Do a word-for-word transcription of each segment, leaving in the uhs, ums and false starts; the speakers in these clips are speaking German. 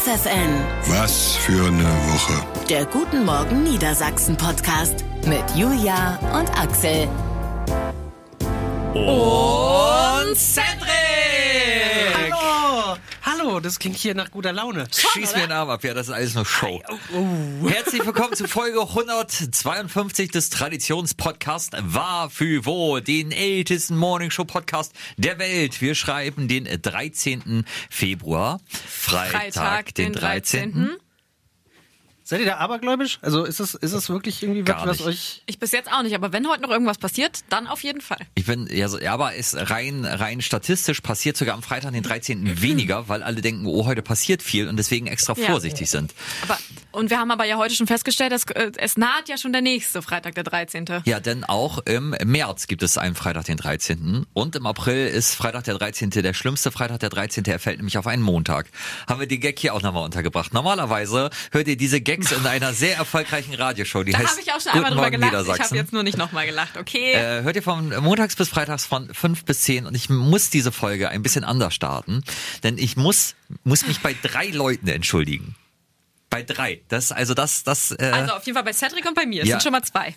F F N. Was für eine Woche. Der Guten Morgen Niedersachsen Podcast mit Julia und Axel. Und Cedric! Hallo! Hallo, das klingt hier nach guter Laune. Schieß mir den Arm ab, ja, das ist alles nur Show. Oh. Herzlich willkommen zu Folge hundertzweiundfünfzig des Traditionspodcasts War für Wo, den ältesten Morningshow-Podcast der Welt. Wir schreiben den dreizehnten Februar, Freitag, Freitag den dreizehnten Seid ihr da abergläubisch? Also ist es ist es wirklich irgendwie was, was euch... Ich bis jetzt auch nicht, aber wenn heute noch irgendwas passiert, dann auf jeden Fall. Ich bin, ja, so, ja aber es rein rein statistisch passiert sogar am Freitag, den dreizehnten weniger, weil alle denken, oh, heute passiert viel und deswegen extra Ja. vorsichtig sind. Aber, und wir haben aber ja heute schon festgestellt, dass äh, es naht ja schon der nächste Freitag, der dreizehnte Ja, denn auch im März gibt es einen Freitag, den dreizehnten Und im April ist Freitag, der dreizehnte der schlimmste Freitag, der dreizehnte Er fällt nämlich auf einen Montag. Haben wir die Gag hier auch nochmal untergebracht. Normalerweise hört ihr diese Gags in einer sehr erfolgreichen Radioshow, die Da heißt habe ich auch schon einmal Guten drüber Morgen gelacht. Ich Niedersachsen. habe jetzt nur nicht nochmal gelacht, okay. Äh, hört ihr von montags bis freitags von fünf bis zehn und ich muss diese Folge ein bisschen anders starten, denn ich muss, muss mich bei drei Leuten entschuldigen. Bei drei. Das, also das, das, äh Also auf jeden Fall bei Cedric und bei mir. Es Ja. sind schon mal zwei.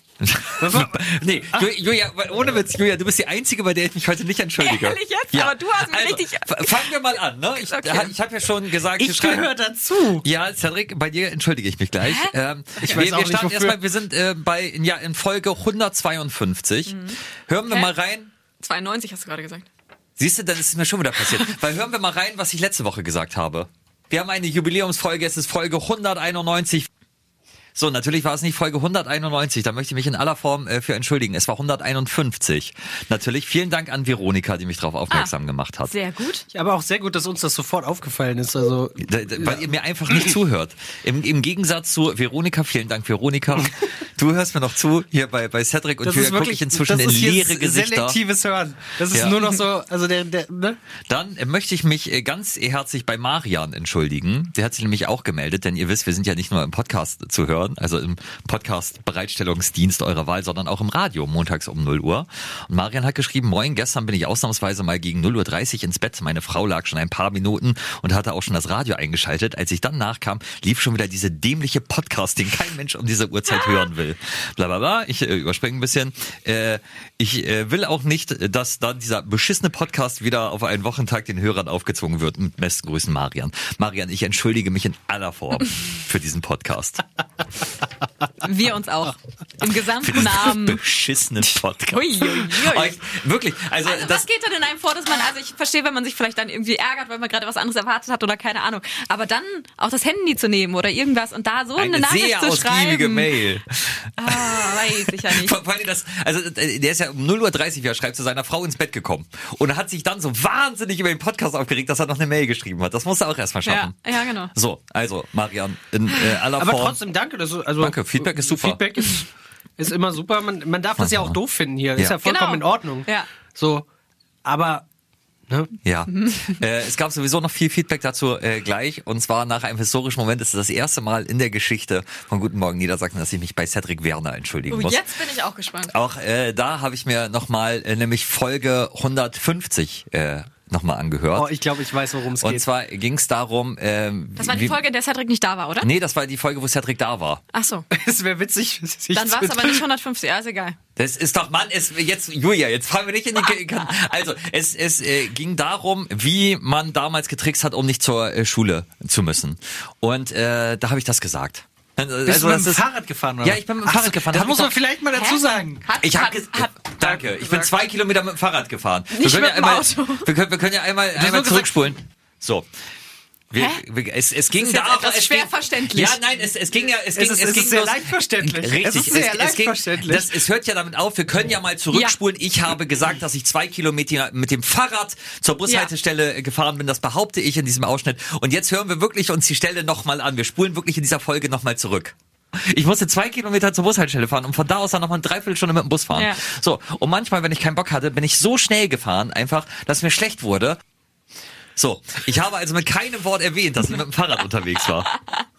nee, Ju- Julia, ohne Witz, Julia, du bist die Einzige, bei der ich mich heute nicht entschuldige. Ehrlich jetzt? Aber du hast mich also, richtig- f- Fangen wir mal an, ne? Ich, Okay. ich habe ja schon gesagt, wir Ich schreiben- gehöre dazu! Ja, Cedric, bei dir entschuldige ich mich gleich. Ähm, Ich wir weiß auch wir nicht, starten wofür. erstmal, wir sind äh, bei ja in Folge hundertzweiundfünfzig. Hören wir Hä? mal rein. zweiundneunzig hast du gerade gesagt. Siehst du, dann ist es mir schon wieder passiert. Weil hören wir mal rein, was ich letzte Woche gesagt habe. Wir haben eine Jubiläumsfolge, es ist Folge hunderteinundneunzig. So, natürlich war es nicht Folge hunderteinundneunzig, da möchte ich mich in aller Form äh, für entschuldigen. Es war hunderteinundfünfzig. Natürlich vielen Dank an Veronika, die mich darauf aufmerksam gemacht hat. Sehr gut. Aber auch sehr gut, dass uns das sofort aufgefallen ist. Also Da, da, weil ihr mir einfach nicht zuhört. Im, Im Gegensatz zu Veronika, vielen Dank Veronika. Du hörst mir noch zu, hier bei, bei Cedric und das Julia ist gucke wirklich ich inzwischen das in ist hier leere Gesichter. selektives Hören. Das ist Ja. nur noch so, also der, der ne? Dann äh, möchte ich mich äh, ganz herzlich bei Marian entschuldigen. Der hat sich nämlich auch gemeldet, denn ihr wisst, wir sind ja nicht nur im Podcast zu hören, also im Podcast-Bereitstellungsdienst eurer Wahl, sondern auch im Radio, montags um null Uhr. Und Marian hat geschrieben, moin, gestern bin ich ausnahmsweise mal gegen null Uhr dreißig ins Bett. Meine Frau lag schon ein paar Minuten und hatte auch schon das Radio eingeschaltet. Als ich dann nachkam, lief schon wieder diese dämliche Podcast, den kein Mensch um diese Uhrzeit hören will. Blablabla, ich äh, überspringe ein bisschen. Äh, ich äh, will auch nicht, dass dann dieser beschissene Podcast wieder auf einen Wochentag den Hörern aufgezwungen wird. Mit besten Grüßen, Marian. Marian, ich entschuldige mich in aller Form für diesen Podcast. Wir uns auch. Im Für gesamten diesen Namen. beschissenen Podcast. Ui, ui, ui. Oh, ich, wirklich, also, Also das... was geht da denn einem vor, dass man, also ich verstehe, wenn man sich vielleicht dann irgendwie ärgert, weil man gerade was anderes erwartet hat oder keine Ahnung, aber dann auch das Handy zu nehmen oder irgendwas und da so eine, Eine Nachricht sehr zu ausgiebige schreiben. Mail. Ah, weiß ich ja nicht. Vor, vor allem das, also äh, der ist ja um null Uhr dreißig, wie er schreibt, zu seiner Frau ins Bett gekommen und hat sich dann so wahnsinnig über den Podcast aufgeregt, dass er noch eine Mail geschrieben hat. Das musst du auch erstmal schaffen. Ja, ja, genau. So, also Marian, in äh, aller Aber Form. trotzdem danke. Das, also, Danke, Feedback ist super. Feedback ist, ist immer super. Man, man darf das ja auch doof finden hier. Ist Ja. ja vollkommen Genau. in Ordnung. Ja. So, aber ne? Ja, äh, es gab sowieso noch viel Feedback dazu äh, gleich und zwar nach einem historischen Moment ist es das erste Mal in der Geschichte von Guten Morgen Niedersachsen, dass ich mich bei Cedric Werner entschuldigen Oh, muss. jetzt bin ich auch gespannt. Auch äh, da habe ich mir nochmal äh, nämlich Folge hundertfünfzig äh, nochmal angehört. Oh, ich glaube, ich weiß, worum es und geht. zwar ging es darum... Ähm, Das war die wie, Folge, in der Cedric nicht da war, oder? Nee, das war die Folge, wo Cedric da war. Ach so. Es wäre witzig, sich Dann war zu- es aber nicht hundertfünfzig, ja, ist egal. Das ist doch, Mann, es, jetzt, Julia, jetzt fahren wir nicht in die... Kan- Also, es, es äh, ging darum, wie man damals getrickst hat, um nicht zur äh, Schule zu müssen. Und äh, da habe ich das gesagt. Bist Also, du mit das dem ist- Fahrrad gefahren? Oder? Ja, ich bin mit dem Ach Fahrrad so, gefahren. Das Hab muss ich man doch- vielleicht mal dazu Hä? sagen. Hat, Ich hat, habe hat, danke. Ich bin gesagt. zwei Kilometer mit dem Fahrrad gefahren. Nicht wir können mit ja dem einmal, Auto. Wir können, wir können ja einmal, einmal nur gesagt- zurückspulen. So. Wir, Hä? wir, es, es ging ist jetzt darum, etwas es schwer ging, verständlich. Ja, nein, es, es ging ja, es Es ging, ist- es es ging ist sehr bloß- leicht verständlich. Richtig, Es ist sehr es, leicht es ging, verständlich. Das, es hört ja damit auf, wir können ja mal zurückspulen. Ich habe gesagt, dass ich zwei Kilometer mit dem Fahrrad zur Bushaltestelle gefahren bin. Das behaupte ich in diesem Ausschnitt. Und jetzt hören wir wirklich uns die Stelle nochmal an. Wir spulen wirklich in dieser Folge nochmal zurück. Ich musste zwei Kilometer zur Bushaltestelle fahren und von da aus dann nochmal eine Dreiviertelstunde mit dem Bus fahren. Ja. So, und manchmal, wenn ich keinen Bock hatte, bin ich so schnell gefahren, einfach, dass mir schlecht wurde. So, ich habe also mit keinem Wort erwähnt, dass ich mit dem Fahrrad unterwegs war.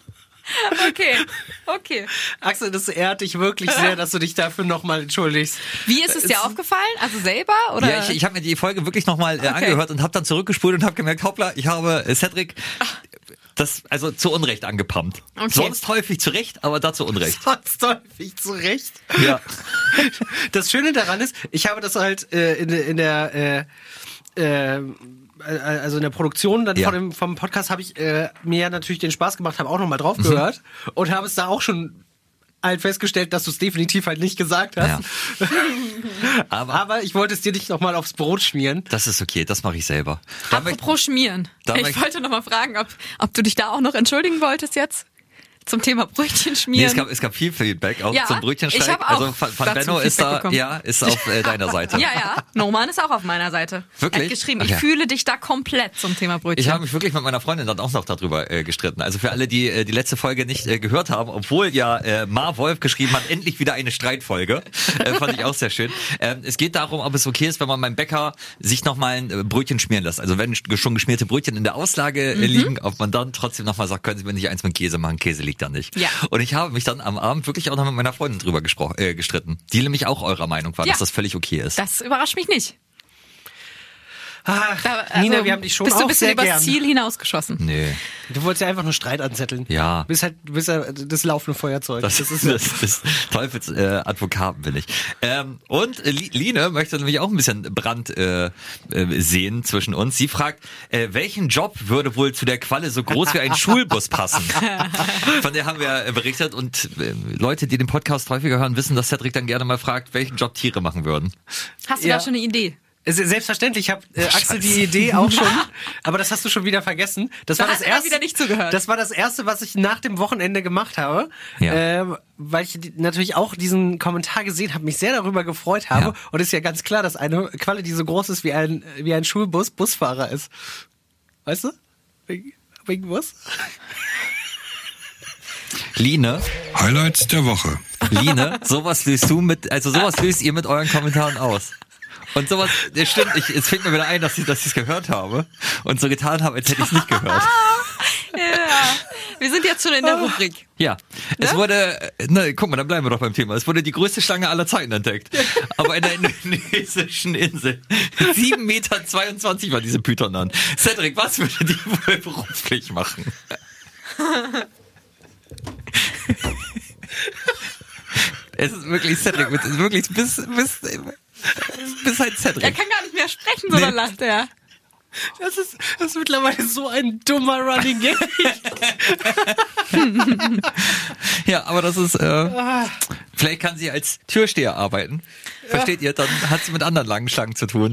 Okay, okay. Axel, das ehrt dich wirklich sehr, dass du dich dafür nochmal entschuldigst. Wie ist es dir aufgefallen? Also selber? Oder? Ja, ich, ich habe mir die Folge wirklich nochmal äh, angehört und habe dann zurückgespult und habe gemerkt, hoppla, ich habe äh, Cedric Das, also zu Unrecht angepumpt. Okay. Sonst häufig zu Recht, aber da zu Unrecht. Sonst häufig zu Recht. Ja. Das Schöne daran ist, ich habe das halt äh, in, in der äh, äh, also in der Produktion dann Ja. von dem, vom Podcast habe ich äh, mir ja natürlich den Spaß gemacht, habe auch nochmal drauf gehört mhm. und habe es da auch schon halt festgestellt, dass du es definitiv halt nicht gesagt hast. Ja. Aber, Aber ich wollte es dir nicht nochmal aufs Brot schmieren. das ist okay, das mache ich selber. Da Apropos schmieren. da Ich möcht- wollte noch mal fragen, ob, ob du dich da auch noch entschuldigen wolltest jetzt zum Thema Brötchen Nee, schmieren. es gab, es gab viel Feedback, auch Ja, zum Brötchenstreik. ich hab auch Also Van Van dazu Benno ist Feedback da, bekommen. ja, ist auf äh, deiner Seite. Ja, ja. Norman ist auch auf meiner Seite. Wirklich? Er hat geschrieben, Ach ich ja. fühle dich da komplett zum Thema Brötchen. Ich habe mich wirklich mit meiner Freundin dann auch noch darüber äh, gestritten. Also für alle, die äh, die letzte Folge nicht äh, gehört haben, obwohl ja äh, Mar Wolf geschrieben hat, endlich wieder eine Streitfolge. Äh, fand ich auch sehr schön. Ähm, es geht darum, ob es okay ist, wenn man beim Bäcker sich nochmal ein äh, Brötchen schmieren lässt. Also wenn schon geschmierte Brötchen in der Auslage äh, liegen, ob man dann trotzdem nochmal sagt, können Sie mir nicht eins mit Käse machen? Käse liegt da nicht. Ja. Und ich habe mich dann am Abend wirklich auch noch mit meiner Freundin drüber gespro- äh, gestritten, die nämlich auch eurer Meinung war, Ja. dass das völlig okay ist. Das überrascht mich nicht. Ach, Da, also, Nina, wir haben dich schon bist du auch ein bisschen sehr übers gern. Ziel hinausgeschossen. Nee. Du wolltest ja einfach nur Streit anzetteln. Ja. Du bist halt, du bist ja das laufende Feuerzeug. Das, Das ist ist das, das Teufels äh, Advokaten bin ich. Ähm, und äh, Li- Line möchte nämlich auch ein bisschen Brand äh, äh, sehen zwischen uns. Sie fragt, äh, welchen Job würde wohl zu der Qualle so groß wie ein Schulbus passen? Von der haben wir äh, berichtet und äh, Leute, die den Podcast häufiger hören, wissen, dass Cedric dann gerne mal fragt, welchen Job Tiere machen würden. Hast du Ja. da schon eine Idee? Es ist selbstverständlich, ich habe äh, Axel Scheiße. die Idee auch schon, aber das hast du schon wieder vergessen. Das Da war hat das er dann erste. wieder nicht zugehört. Das war das erste, was ich nach dem Wochenende gemacht habe, Ja. ähm, weil ich die- natürlich auch diesen Kommentar gesehen habe, mich sehr darüber gefreut habe. Ja. Und es ist ja ganz klar, dass eine Qualle, die so groß ist wie ein wie ein Schulbus, Busfahrer ist. Weißt du? Wegen, wegen Bus? Line, Highlights der Woche. Line, sowas löst du mit, also sowas löst ihr mit euren Kommentaren aus. Und sowas, das stimmt, ich, es fällt mir wieder ein, dass ich dass ich es gehört habe und so getan habe, als hätte ich es nicht gehört. Ja. Wir sind jetzt schon in der Rubrik. Ja, es wurde, äh, ne, guck mal, dann bleiben wir doch beim Thema. Es wurde die größte Schlange aller Zeiten entdeckt. Aber in der indonesischen Insel. sieben Meter zweiundzwanzig war diese Python an. Cedric, was würde die wohl beruflich machen? Es ist wirklich Cedric, es ist wirklich bis, bis, bis halt Er Cedric. kann gar nicht mehr sprechen, sondern Nee. lacht er. Das ist, das ist mittlerweile so ein dummer Running Gag. Ja, aber das ist, äh, vielleicht kann sie als Türsteher arbeiten. Versteht ihr? Dann hat sie mit anderen langen Schlangen zu tun.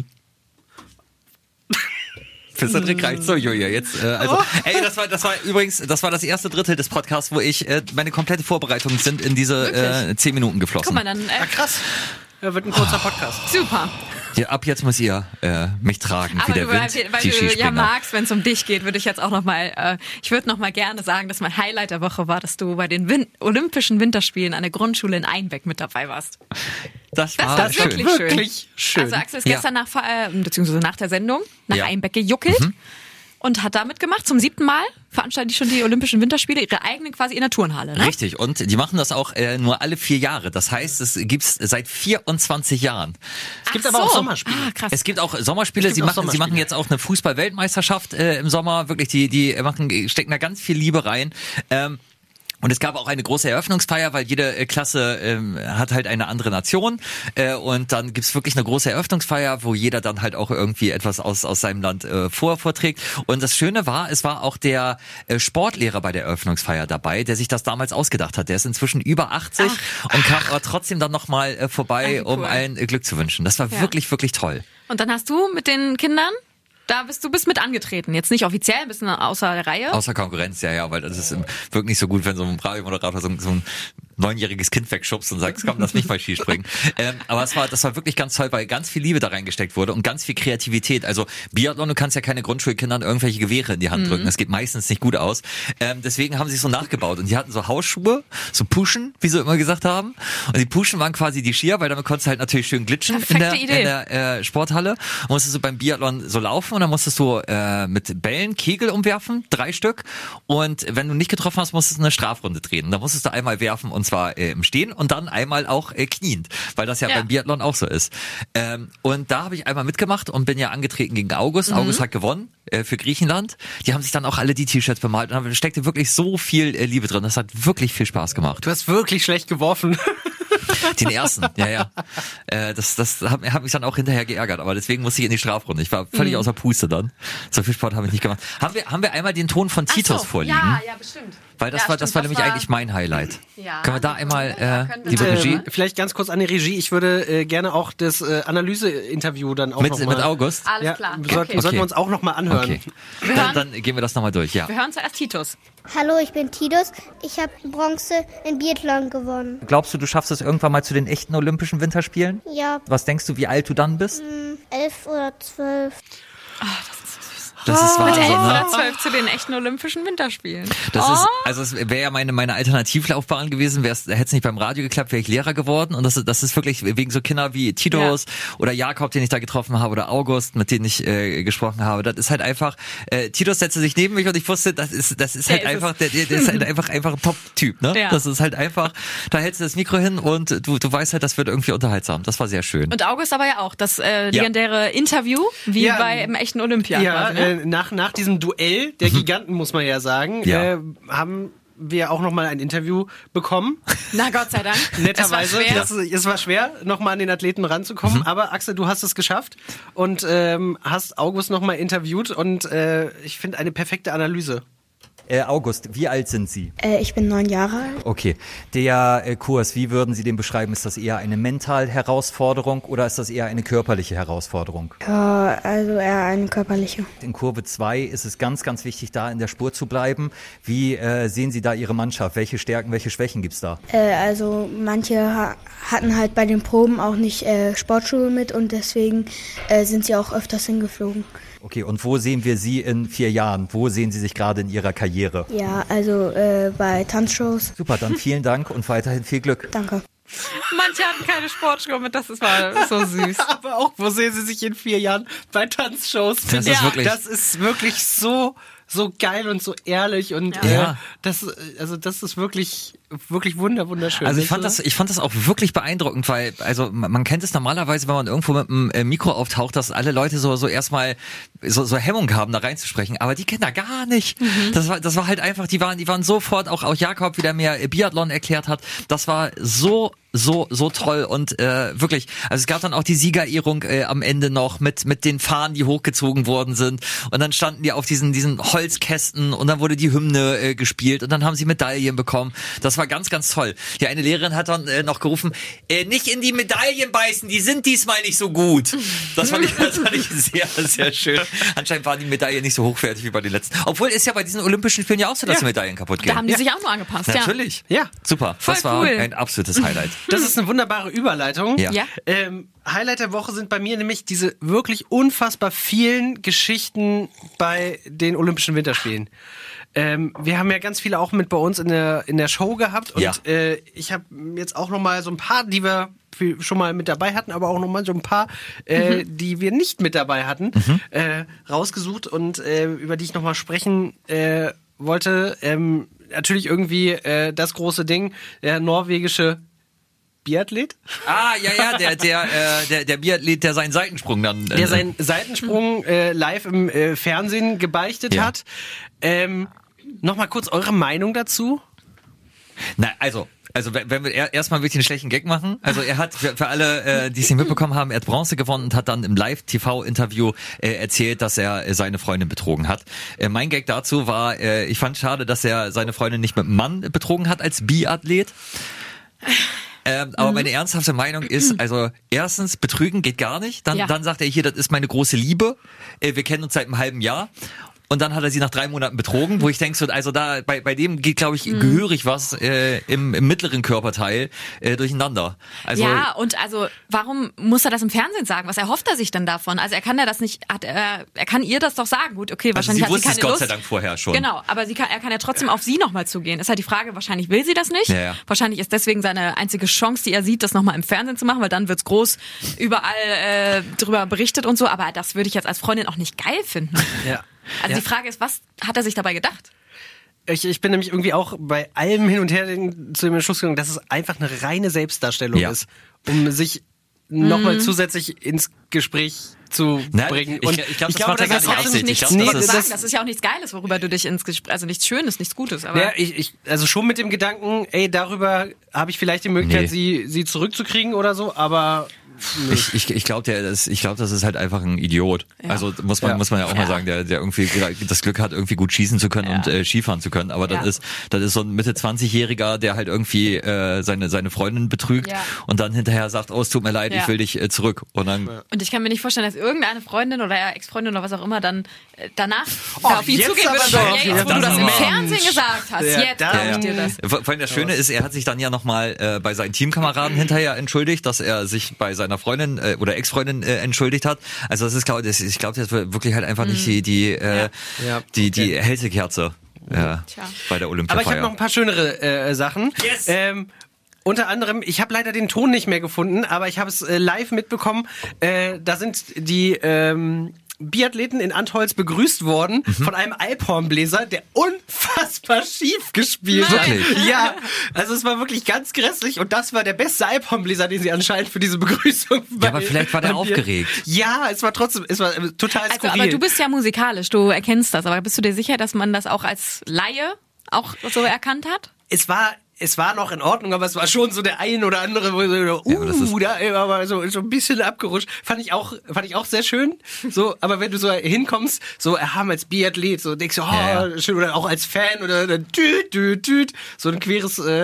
Für Cedric reicht's so, Julia. Jetzt, äh, also, ey, das war, das war übrigens, das war das erste Drittel des Podcasts, wo ich, äh, meine komplette Vorbereitungen sind in diese äh, zehn Minuten geflossen. Guck mal, dann äh, Krass. Ja, wird ein kurzer Podcast. super. Ja, ab jetzt muss ihr äh, mich tragen, Aber wie der du, weil, Wind, weil die du ja Skispringer. magst, wenn es um dich geht, würde ich jetzt auch noch mal, äh, ich würde noch mal gerne sagen, dass mein Highlight der Woche war, dass du bei den Win- Olympischen Winterspielen an der Grundschule in Einbeck mit dabei warst. Das Das war war schön. wirklich schön. Wirklich schön. Also Axel ist Ja. gestern nach, äh, beziehungsweise nach der Sendung nach Ja. Mhm. Einbeck gejuckelt und hat da mitgemacht. Zum siebten Mal veranstalten die schon die Olympischen Winterspiele, ihre eigenen quasi in der Turnhalle. Ne? Richtig, und die machen das auch äh, nur alle vier Jahre. Das heißt, es gibt's seit vierundzwanzig Jahren. Es gibt aber auch Sommerspiele. Ah, krass. Es gibt auch Sommerspiele. Es Sie gibt auch machen, sie Sommerspiele. machen jetzt auch eine Fußball-Weltmeisterschaft äh, im Sommer. Wirklich, die, die machen, stecken da ganz viel Liebe rein. Ähm, Und es gab auch eine große Eröffnungsfeier, weil jede äh, Klasse ähm, hat halt eine andere Nation. Äh, und dann gibt's wirklich eine große Eröffnungsfeier, wo jeder dann halt auch irgendwie etwas aus aus seinem Land äh, vor, vorträgt. Und das Schöne war, es war auch der äh, Sportlehrer bei der Eröffnungsfeier dabei, der sich das damals ausgedacht hat. Der ist inzwischen über achtzig und kam aber trotzdem dann nochmal äh, vorbei, Ach, wie um cool. allen äh, Glück zu wünschen. Das war Ja. wirklich, wirklich toll. Und dann hast du mit den Kindern, da bist du bist mit angetreten. Jetzt nicht offiziell, ein bisschen außer der Reihe. Außer Konkurrenz, ja, ja, weil das ist ähm, wirklich nicht so gut, wenn so ein Radiomoderator so, ein- so ein neunjähriges Kind wegschubst und sagt, komm, lass mich mal Skispringen. ähm, aber es war, das war wirklich ganz toll, weil ganz viel Liebe da reingesteckt wurde und ganz viel Kreativität. Also Biathlon, du kannst ja keine Grundschulkindern irgendwelche Gewehre in die Hand drücken. Das geht meistens nicht gut aus. Ähm, deswegen haben sie es so nachgebaut und die hatten so Hausschuhe, so Puschen, wie sie immer gesagt haben. Und die Puschen waren quasi die Skier, weil damit konntest du halt natürlich schön glitschen in der, Perfekte Idee. in der äh, Sporthalle. Und musstest du beim Biathlon so laufen und dann musstest du äh, mit Bällen Kegel umwerfen, drei Stück. Und wenn du nicht getroffen hast, musstest du eine Strafrunde drehen. Da musstest du einmal werfen und zwar äh, im Stehen und dann einmal auch äh, kniend, weil das ja, ja beim Biathlon auch so ist. Ähm, und da habe ich einmal mitgemacht und bin ja angetreten gegen August. Mhm. August hat gewonnen äh, für Griechenland. Die haben sich dann auch alle die T-Shirts bemalt und da steckte wirklich so viel äh, Liebe drin. Das hat wirklich viel Spaß gemacht. Du hast wirklich schlecht geworfen. Den ersten, ja, ja. Äh, das das hat, hat mich dann auch hinterher geärgert, aber deswegen musste ich in die Strafrunde. Ich war völlig mhm. außer Puste dann. So viel Sport habe ich nicht gemacht. Haben wir, haben wir einmal den Ton von Titos so, vorliegen? Ja, ja, bestimmt. Weil das ja, war, stimmt, das war das nämlich war, eigentlich mein Highlight. Ja. Können wir da einmal, äh, liebe äh, Regie? Vielleicht ganz kurz an die Regie. Ich würde äh, gerne auch das äh, Analyse-Interview dann auch mit, noch mal... Mit August? Alles ja, klar. Sollten, Okay. sollten wir uns auch noch mal anhören. Okay. Dann, dann gehen wir das nochmal durch, ja. Wir hören zuerst Titus. Hallo, ich bin Titus. Ich habe Bronze im Biathlon gewonnen. Glaubst du, du schaffst es irgendwann mal zu den echten Olympischen Winterspielen? Ja. Was denkst du, wie alt du dann bist? Hm, elf oder zwölf. Oh, das ist so süß. Das ist Mit Wahnsinn, elf ne? oder zwölf zu den echten Olympischen Winterspielen. Das oh. ist, also es wäre ja meine, meine Alternativlaufbahn gewesen, hätte es nicht beim Radio geklappt, wäre ich Lehrer geworden. Und das, das ist wirklich wegen so Kinder wie Titus ja. oder Jakob, den ich da getroffen habe, oder August, mit denen ich äh, gesprochen habe. Das ist halt einfach, äh, Titus setzte sich neben mich und ich wusste, das ist, das ist der halt ist einfach, der, der ist halt einfach, einfach ein Top-Typ, ne? Ja. Das ist halt einfach, da hältst du das Mikro hin und du, du weißt halt, das wird irgendwie unterhaltsam. Das war sehr schön. Und August aber ja auch, das äh, legendäre ja. Interview, wie ja. bei einem echten Olympia. Ja, quasi, ne? äh, nach, nach diesem Duell der Giganten, muss man ja sagen, Ja. äh, haben wir auch nochmal ein Interview bekommen. Na Gott sei Dank. Netterweise. Es war schwer, Das, es war schwer, nochmal an den Athleten ranzukommen. Mhm. Aber Axel, du hast es geschafft und ähm, hast August nochmal interviewt und äh, ich finde eine perfekte Analyse. Äh, August, wie alt sind Sie? Äh, ich bin neun Jahre alt. Okay. Der äh, Kurs, wie würden Sie den beschreiben? Ist das eher eine mentale Herausforderung oder ist das eher eine körperliche Herausforderung? Ja, also eher eine körperliche. In Kurve zwei ist es ganz, ganz wichtig, da in der Spur zu bleiben. Wie äh, sehen Sie da Ihre Mannschaft? Welche Stärken, welche Schwächen gibt's da? Äh, also manche ha- hatten halt bei den Proben auch nicht äh, Sportschuhe mit und deswegen äh, sind sie auch öfters hingeflogen. Okay, und wo sehen wir Sie in vier Jahren? Wo sehen Sie sich gerade in Ihrer Karriere? Ja, also äh, bei Tanzshows. Super, dann vielen Dank und weiterhin viel Glück. Danke. Manche hatten keine Sportschuhe mit, das ist war so süß. Aber auch, wo sehen Sie sich in vier Jahren? Bei Tanzshows. Das ist ja, wirklich- das ist wirklich so, so geil und so ehrlich und Ja. äh, Ja. das, also das ist wirklich, wirklich wunder, wunderschön. Also ich Weißt fand du das, ich fand das auch wirklich beeindruckend, weil, also man, man kennt es normalerweise, wenn man irgendwo mit einem äh, Mikro auftaucht, dass alle Leute so, so erstmal so, so Hemmung haben, da reinzusprechen, aber die Kinder gar nicht. Mhm. Das war, das war halt einfach, die waren, die waren sofort, auch, auch Jakob, wie der mir äh, Biathlon erklärt hat, das war so, so, so toll und äh, wirklich, also es gab dann auch die Siegerehrung äh, am Ende noch mit, mit den Fahnen, die hochgezogen worden sind und dann standen die auf diesen, diesen Holzkästen und dann wurde die Hymne äh, gespielt und dann haben sie Medaillen bekommen. Das war ganz, ganz toll. Die eine Lehrerin hat dann äh, noch gerufen, äh, nicht in die Medaillen beißen, die sind diesmal nicht so gut. Das fand ich, das fand ich sehr, sehr schön. Anscheinend waren die Medaillen nicht so hochwertig wie bei den letzten. Obwohl ist ja bei diesen Olympischen Spielen ja auch so, dass Ja. die Medaillen kaputt gehen. Da haben die sich auch nur angepasst, ja. Natürlich. Ja. Super. Voll das war cool. ein absolutes Highlight. Das ist eine wunderbare Überleitung. Ja. Ja. Ähm, Highlight der Woche sind bei mir nämlich diese wirklich unfassbar vielen Geschichten bei den Olympischen Winterspielen. Ähm, wir haben ja ganz viele auch mit bei uns in der in der Show gehabt und Ja. äh, ich habe jetzt auch noch mal so ein paar, die wir für- schon mal mit dabei hatten, aber auch noch mal so ein paar, äh, die wir nicht mit dabei hatten, äh, rausgesucht und äh, über die ich noch mal sprechen äh, wollte. Ähm, natürlich irgendwie äh, das große Ding, der norwegische Biathlet. Ah, ja, ja, der, der, äh, der, der Biathlet, der seinen Seitensprung dann. Äh, Der seinen Seitensprung äh, live im äh, Fernsehen gebeichtet Ja. hat. Ähm, Nochmal kurz eure Meinung dazu. Na, also. Also wenn wenn wir er- erstmal wirklich einen schlechten Gag machen. Also er hat für, für alle, äh, die es nicht mitbekommen haben, er hat Bronze gewonnen und hat dann im Live-T V-Interview äh, erzählt, dass er äh, seine Freundin betrogen hat. Äh, mein Gag dazu war, äh, ich fand schade, dass er seine Freundin nicht mit einem Mann betrogen hat als Biathlet. Ähm, aber meine ernsthafte Meinung ist, also erstens, betrügen geht gar nicht. Dann, Ja. dann sagt er hier, das ist meine große Liebe. Äh, wir kennen uns seit einem halben Jahr. Und dann hat er sie nach drei Monaten betrogen, wo ich denke, so, also da bei bei dem geht, glaube ich, gehörig was äh, im, im mittleren Körperteil äh, durcheinander. Also ja, und also warum muss er das im Fernsehen sagen? Was erhofft er sich denn davon? Also er kann ja das nicht, hat er, er kann ihr das doch sagen. Gut, okay, also wahrscheinlich sie hat sie wusste keine es Gott Lust. sei Dank vorher schon. Genau, aber sie kann, er kann ja trotzdem auf sie nochmal zugehen. Ist halt die Frage, wahrscheinlich will sie das nicht. Ja, ja. Wahrscheinlich ist deswegen seine einzige Chance, die er sieht, das nochmal im Fernsehen zu machen, weil dann wird's groß überall äh, drüber berichtet und so. Aber das würde ich jetzt als Freundin auch nicht geil finden. Ja. Also Ja. die Frage ist, was hat er sich dabei gedacht? ich, ich bin nämlich irgendwie auch bei allem hin und her den, zu dem Schluss gegangen, dass es einfach eine reine Selbstdarstellung Ja. ist, um sich nochmal zusätzlich ins Gespräch zu Nein, bringen. ich- Und ich glaub, das macht er das gar ist nicht trotzdem absichtlich. Ich nichts, glaub, nee, das das, ist- sagen. das- das ist ja auch nichts Geiles, worüber du dich ins Gespräch, also nichts Schönes, nichts Gutes, aber Ja, ich, ich, also schon mit dem Gedanken, ey, darüber habe ich vielleicht die Möglichkeit, Nee. sie, sie zurückzukriegen oder so, aber Ich, ich, ich glaube, der, das, ich glaube, das ist halt einfach ein Idiot. Ja. Also muss man, Ja. muss man ja auch mal Ja. sagen, der, der irgendwie das Glück hat, irgendwie gut schießen zu können Ja. und äh, Skifahren zu können. Aber das Ja. ist, das ist so ein Mitte zwanzigjähriger, der halt irgendwie äh, seine seine Freundin betrügt Ja. und dann hinterher sagt, oh, es tut mir leid, Ja. ich will dich äh, zurück. Und dann und ich kann mir nicht vorstellen, dass irgendeine Freundin oder Ex-Freundin oder was auch immer dann äh, danach Oh, da auf ihn jetzt zugehen aber würde und sagen, doch. ja, jetzt, wo Ja, du das im das aber. Fernsehen gesagt hast, Ja, jetzt da- glaube ich dir das. Vor vor allem das Schöne ist, er hat sich dann ja nochmal äh, bei seinen Teamkameraden hinterher entschuldigt, dass er sich bei seiner Freundin äh, oder Ex-Freundin äh, entschuldigt hat. Also das ist, glaube ich, ich glaube, das war wirklich halt einfach nicht die die äh, Ja. die die hellste Kerze äh, Tja. bei der Aber ich Olympiafeier. habe noch ein paar schönere äh, Sachen. Yes. Ähm, unter anderem, ich habe leider den Ton nicht mehr gefunden, aber ich habe es äh, live mitbekommen. Äh, da sind die ähm, Biathleten in Antholz begrüßt worden Mhm. von einem Alphornbläser, der unfassbar schief gespielt Nein. hat. Wirklich? Ja, also es war wirklich ganz grässlich und das war der beste Alphornbläser, den sie anscheinend für diese Begrüßung. Ja, aber vielleicht war der beim Bier- aufgeregt. Ja, es war trotzdem, es war äh, total Also, skurril. aber du bist ja musikalisch, du erkennst das, aber bist du dir sicher, dass man das auch als Laie auch so erkannt hat? es war es war noch in Ordnung, aber es war schon so der ein oder andere, wo so, uh, Ja, aber das ist- da aber so, so ein bisschen abgerutscht. Fand ich auch, fand ich auch sehr schön. So, aber wenn du so hinkommst, so haben als Biathlet, so denkst du, oh, Ja, ja. schön, oder auch als Fan oder, oder düt, düt, düt, so ein queres äh,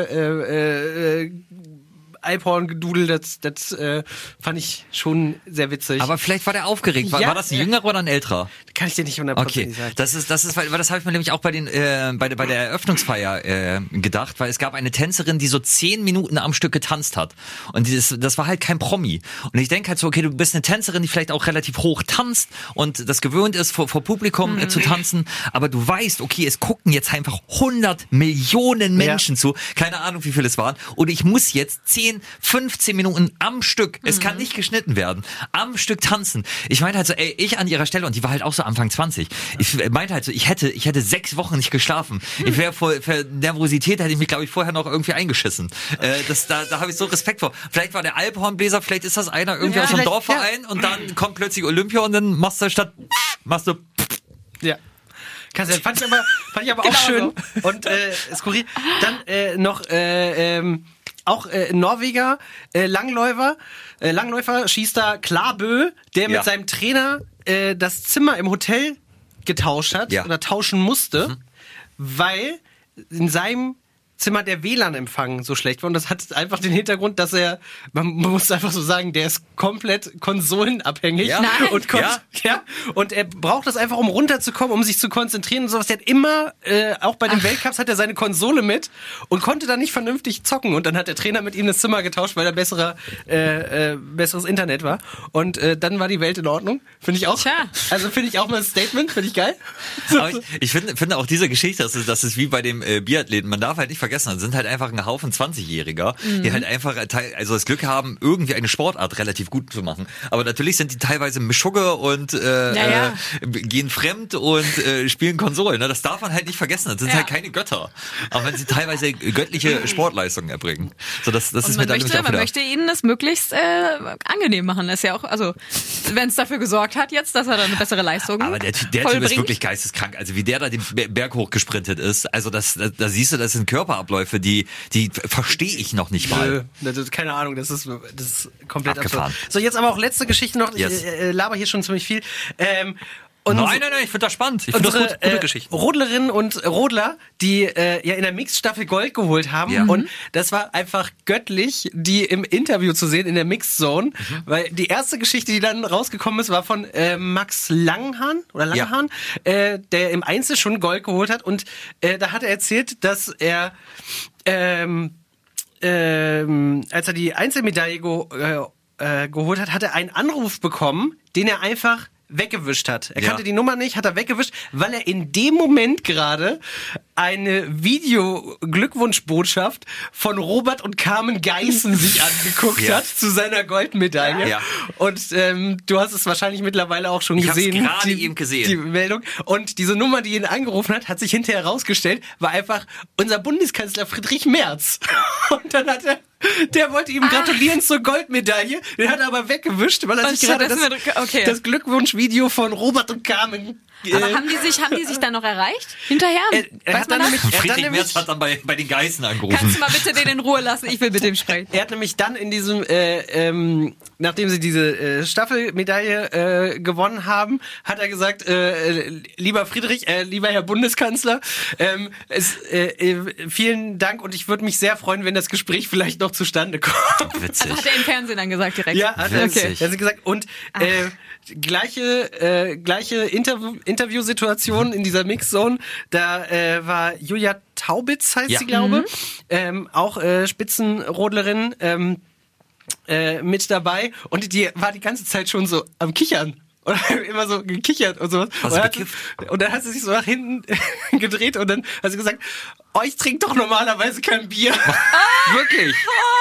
äh, äh, Alphorn-Gedudel, das, das äh, fand ich schon sehr witzig. Aber vielleicht war der aufgeregt. War, Ja, war das ein ja. jüngerer oder ein älterer? kann ich dir nicht hundertprozentig Okay, sagen. das ist, das ist, weil weil das habe ich mir nämlich auch bei den, äh, bei der, bei der Eröffnungsfeier äh, gedacht, weil es gab eine Tänzerin, die so zehn Minuten am Stück getanzt hat und dieses, das war halt kein Promi. Und ich denke halt so, okay, du bist eine Tänzerin, die vielleicht auch relativ hoch tanzt und das gewöhnt ist, vor, vor Publikum äh, zu tanzen, aber du weißt, okay, es gucken jetzt einfach hundert Millionen Menschen Ja. zu, keine Ahnung, wie viele es waren, und ich muss jetzt zehn, fünfzehn Minuten am Stück, es kann nicht geschnitten werden, am Stück tanzen. Ich meinte halt so, ey, ich an ihrer Stelle, und die war halt auch so Anfang zwanzig. Ich meinte halt so, ich hätte, ich hätte sechs Wochen nicht geschlafen. Ich wäre vor, vor Nervosität hätte ich mich, glaube ich, vorher noch irgendwie eingeschissen. Äh, das, da, da habe ich so Respekt vor. Vielleicht war der Alphornbläser, vielleicht ist das einer irgendwie Ja, aus einem vielleicht, Dorfverein und dann kommt plötzlich Olympia und dann machst du statt, machst du, Ja. Kannst du- Fand ich aber, fand ich aber auch schön und äh, skurril. Dann äh, noch äh, ähm, auch äh, Norweger, äh, Langläufer, äh, Langläufer schießt da Klabö, der mit Ja. seinem Trainer äh, das Zimmer im Hotel getauscht hat Ja. oder tauschen musste, weil in seinem Zimmer der W L A N-Empfang so schlecht war. Und das hat einfach den Hintergrund, dass er, man muss einfach so sagen, der ist komplett konsolenabhängig. Ja. Nein. Und, kon- Ja. ja. und er braucht das einfach, um runterzukommen, um sich zu konzentrieren und sowas. Der hat immer, äh, auch bei den Weltcups hat er seine Konsole mit und konnte da nicht vernünftig zocken. Und dann hat der Trainer mit ihm das Zimmer getauscht, weil er besserer, äh, äh, besseres Internet war. Und äh, dann war die Welt in Ordnung. Finde ich auch. Tja. Also finde ich auch mal ein Statement, finde ich geil. Aber ich, ich finde, finde auch diese Geschichte, das ist, das ist wie bei dem äh, Biathleten. Man darf halt nicht vergessen, das sind halt einfach ein Haufen zwanzigjähriger, die halt einfach äh, teil- also das Glück haben, irgendwie eine Sportart relativ gut zu machen. Aber natürlich sind die teilweise Mischugge und äh, Ja, ja. äh, gehen fremd und äh, spielen Konsolen. Ne? Das darf man halt nicht vergessen. Das sind Ja. halt keine Götter. Auch wenn sie teilweise göttliche Sportleistungen erbringen. So, das, das Und ist mir man dann möchte, nämlich auch man wieder. möchte ihnen das möglichst äh, angenehm machen. Das ist ja auch, also wenn es dafür gesorgt hat jetzt, dass er dann eine bessere Leistung Aber der, Ty- der Typ vollbringt. ist wirklich geisteskrank. Also wie der da den Be- Berg hochgesprintet ist, also das, da, da siehst du, das sind Körperabläufe, die, die verstehe ich noch nicht mal. Nö, das ist, keine Ahnung, das ist, das ist komplett Abgefahren. absurd. So, jetzt aber auch letzte Geschichte noch. Yes. Ich äh, laber hier schon ziemlich viel. Ähm, und Nein, nein, nein, ich finde das spannend. Ich finde das unsere gut, gute äh, Geschichten. Rodlerinnen und Rodler, die äh, ja in der Mixed-Staffel Gold geholt haben. Ja. Und das war einfach göttlich, die im Interview zu sehen in der Mixed-Zone. Mhm. Weil die erste Geschichte, die dann rausgekommen ist, war von äh, Max Langhahn oder Ja. Langhahn, äh, der im Einzel schon Gold geholt hat. Und äh, da hat er erzählt, dass er ähm, ähm, als er die Einzelmedaille ge äh, äh, geholt hat, hat er einen Anruf bekommen, den er einfach weggewischt hat. Er Ja. kannte die Nummer nicht, hat er weggewischt, weil er in dem Moment gerade eine Video-Glückwunschbotschaft von Robert und Carmen Geißen sich angeguckt Ja. hat zu seiner Goldmedaille. Ja. Und ähm, du hast es wahrscheinlich mittlerweile auch schon Ich hab's gesehen. gerade die, eben gesehen. Die Meldung. Und diese Nummer, die ihn angerufen hat, hat sich hinterher herausgestellt, war einfach unser Bundeskanzler Friedrich Merz. Und dann hat er, der wollte ihm gratulieren zur Goldmedaille, den hat er aber weggewischt, weil er Und sich gerade das, stattdessen wird- okay. das Glückwunschvideo von Robert und Carmen Aber äh, haben die sich, haben die sich dann noch erreicht? Hinterher? Er- er Weiß hat man dann das? nämlich- Er hat Friedrich dann Merz nämlich- hat dann bei, bei den Geißen angerufen. Kannst du mal bitte den in Ruhe lassen? Ich will mit dem sprechen. Er hat nämlich dann in diesem, äh, ähm, nachdem sie diese äh, Staffelmedaille äh, gewonnen haben, hat er gesagt, äh, äh, lieber Friedrich, äh, lieber Herr Bundeskanzler, ähm, es, äh, äh, vielen Dank und ich würde mich sehr freuen, wenn das Gespräch vielleicht noch zustande kommt. Witzig. Hat er im Fernsehen dann gesagt direkt. Ja, hat er, Witzig. hat er gesagt. Und äh, gleiche, äh, gleiche Interview, Interviewsituation in dieser Mixzone. Da äh, war Julia Taubitz, heißt Ja. sie, glaube ähm, auch äh, Spitzenrodlerin ähm, äh, mit dabei. Und die war die ganze Zeit schon so am Kichern. Oder immer so gekichert und sowas. Was, und, dann hat bekifft? sie, und dann hat sie sich so nach hinten gedreht und dann hat sie gesagt, oh, ich trinke doch normalerweise kein Bier. Wirklich?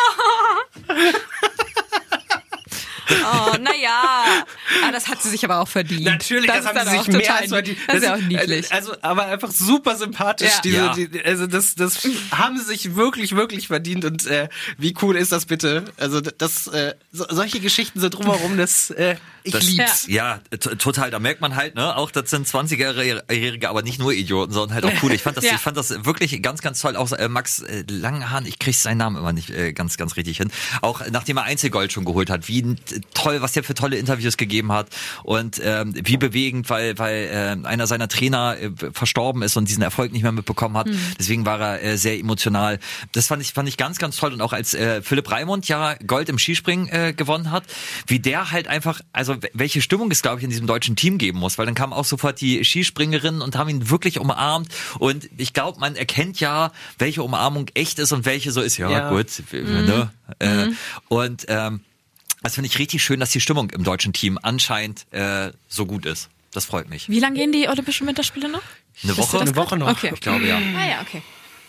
Oh, naja. Ah, das hat sie sich aber auch verdient. Natürlich, das, ist haben dann sie auch sich mehr total- als verdient. Das ist ja auch niedlich. Also, aber einfach super sympathisch. Ja. Diese, Ja. Die, also das, das haben sie sich wirklich, wirklich verdient. Und äh, wie cool ist das bitte? Also das, äh, so, solche Geschichten so drumherum, das äh, ich Das, lieb's. ja, t- total. Da merkt man halt, ne, auch das sind zwanzigjährige, aber nicht nur Idioten, sondern halt auch cool. Ich fand das, Ja. ich fand das wirklich ganz, ganz toll. Auch äh, Max äh, Langenhahn, ich krieg seinen Namen immer nicht äh, ganz, ganz richtig hin. Auch nachdem er Einzelgold schon geholt hat, wie äh, toll, was der für tolle Interviews gegeben hat und ähm, wie bewegend, weil weil äh, einer seiner Trainer äh, verstorben ist und diesen Erfolg nicht mehr mitbekommen hat. Mhm. Deswegen war er äh, sehr emotional. Das fand ich fand ich ganz, ganz toll. Und auch als äh, Philipp Raimund ja Gold im Skispringen äh, gewonnen hat, wie der halt einfach, also welche Stimmung es, glaube ich, in diesem deutschen Team geben muss, weil dann kamen auch sofort die Skispringerinnen und haben ihn wirklich umarmt und ich glaube, man erkennt ja, welche Umarmung echt ist und welche so ist, ja, Ja. gut, ne? Äh, und ähm, das finde ich richtig schön, dass die Stimmung im deutschen Team anscheinend äh, so gut ist. Das freut mich. Wie lange gehen die Olympischen Winterspiele noch? Eine Woche? Eine Woche noch. Okay. Ich glaube, ja. Ah ja, okay.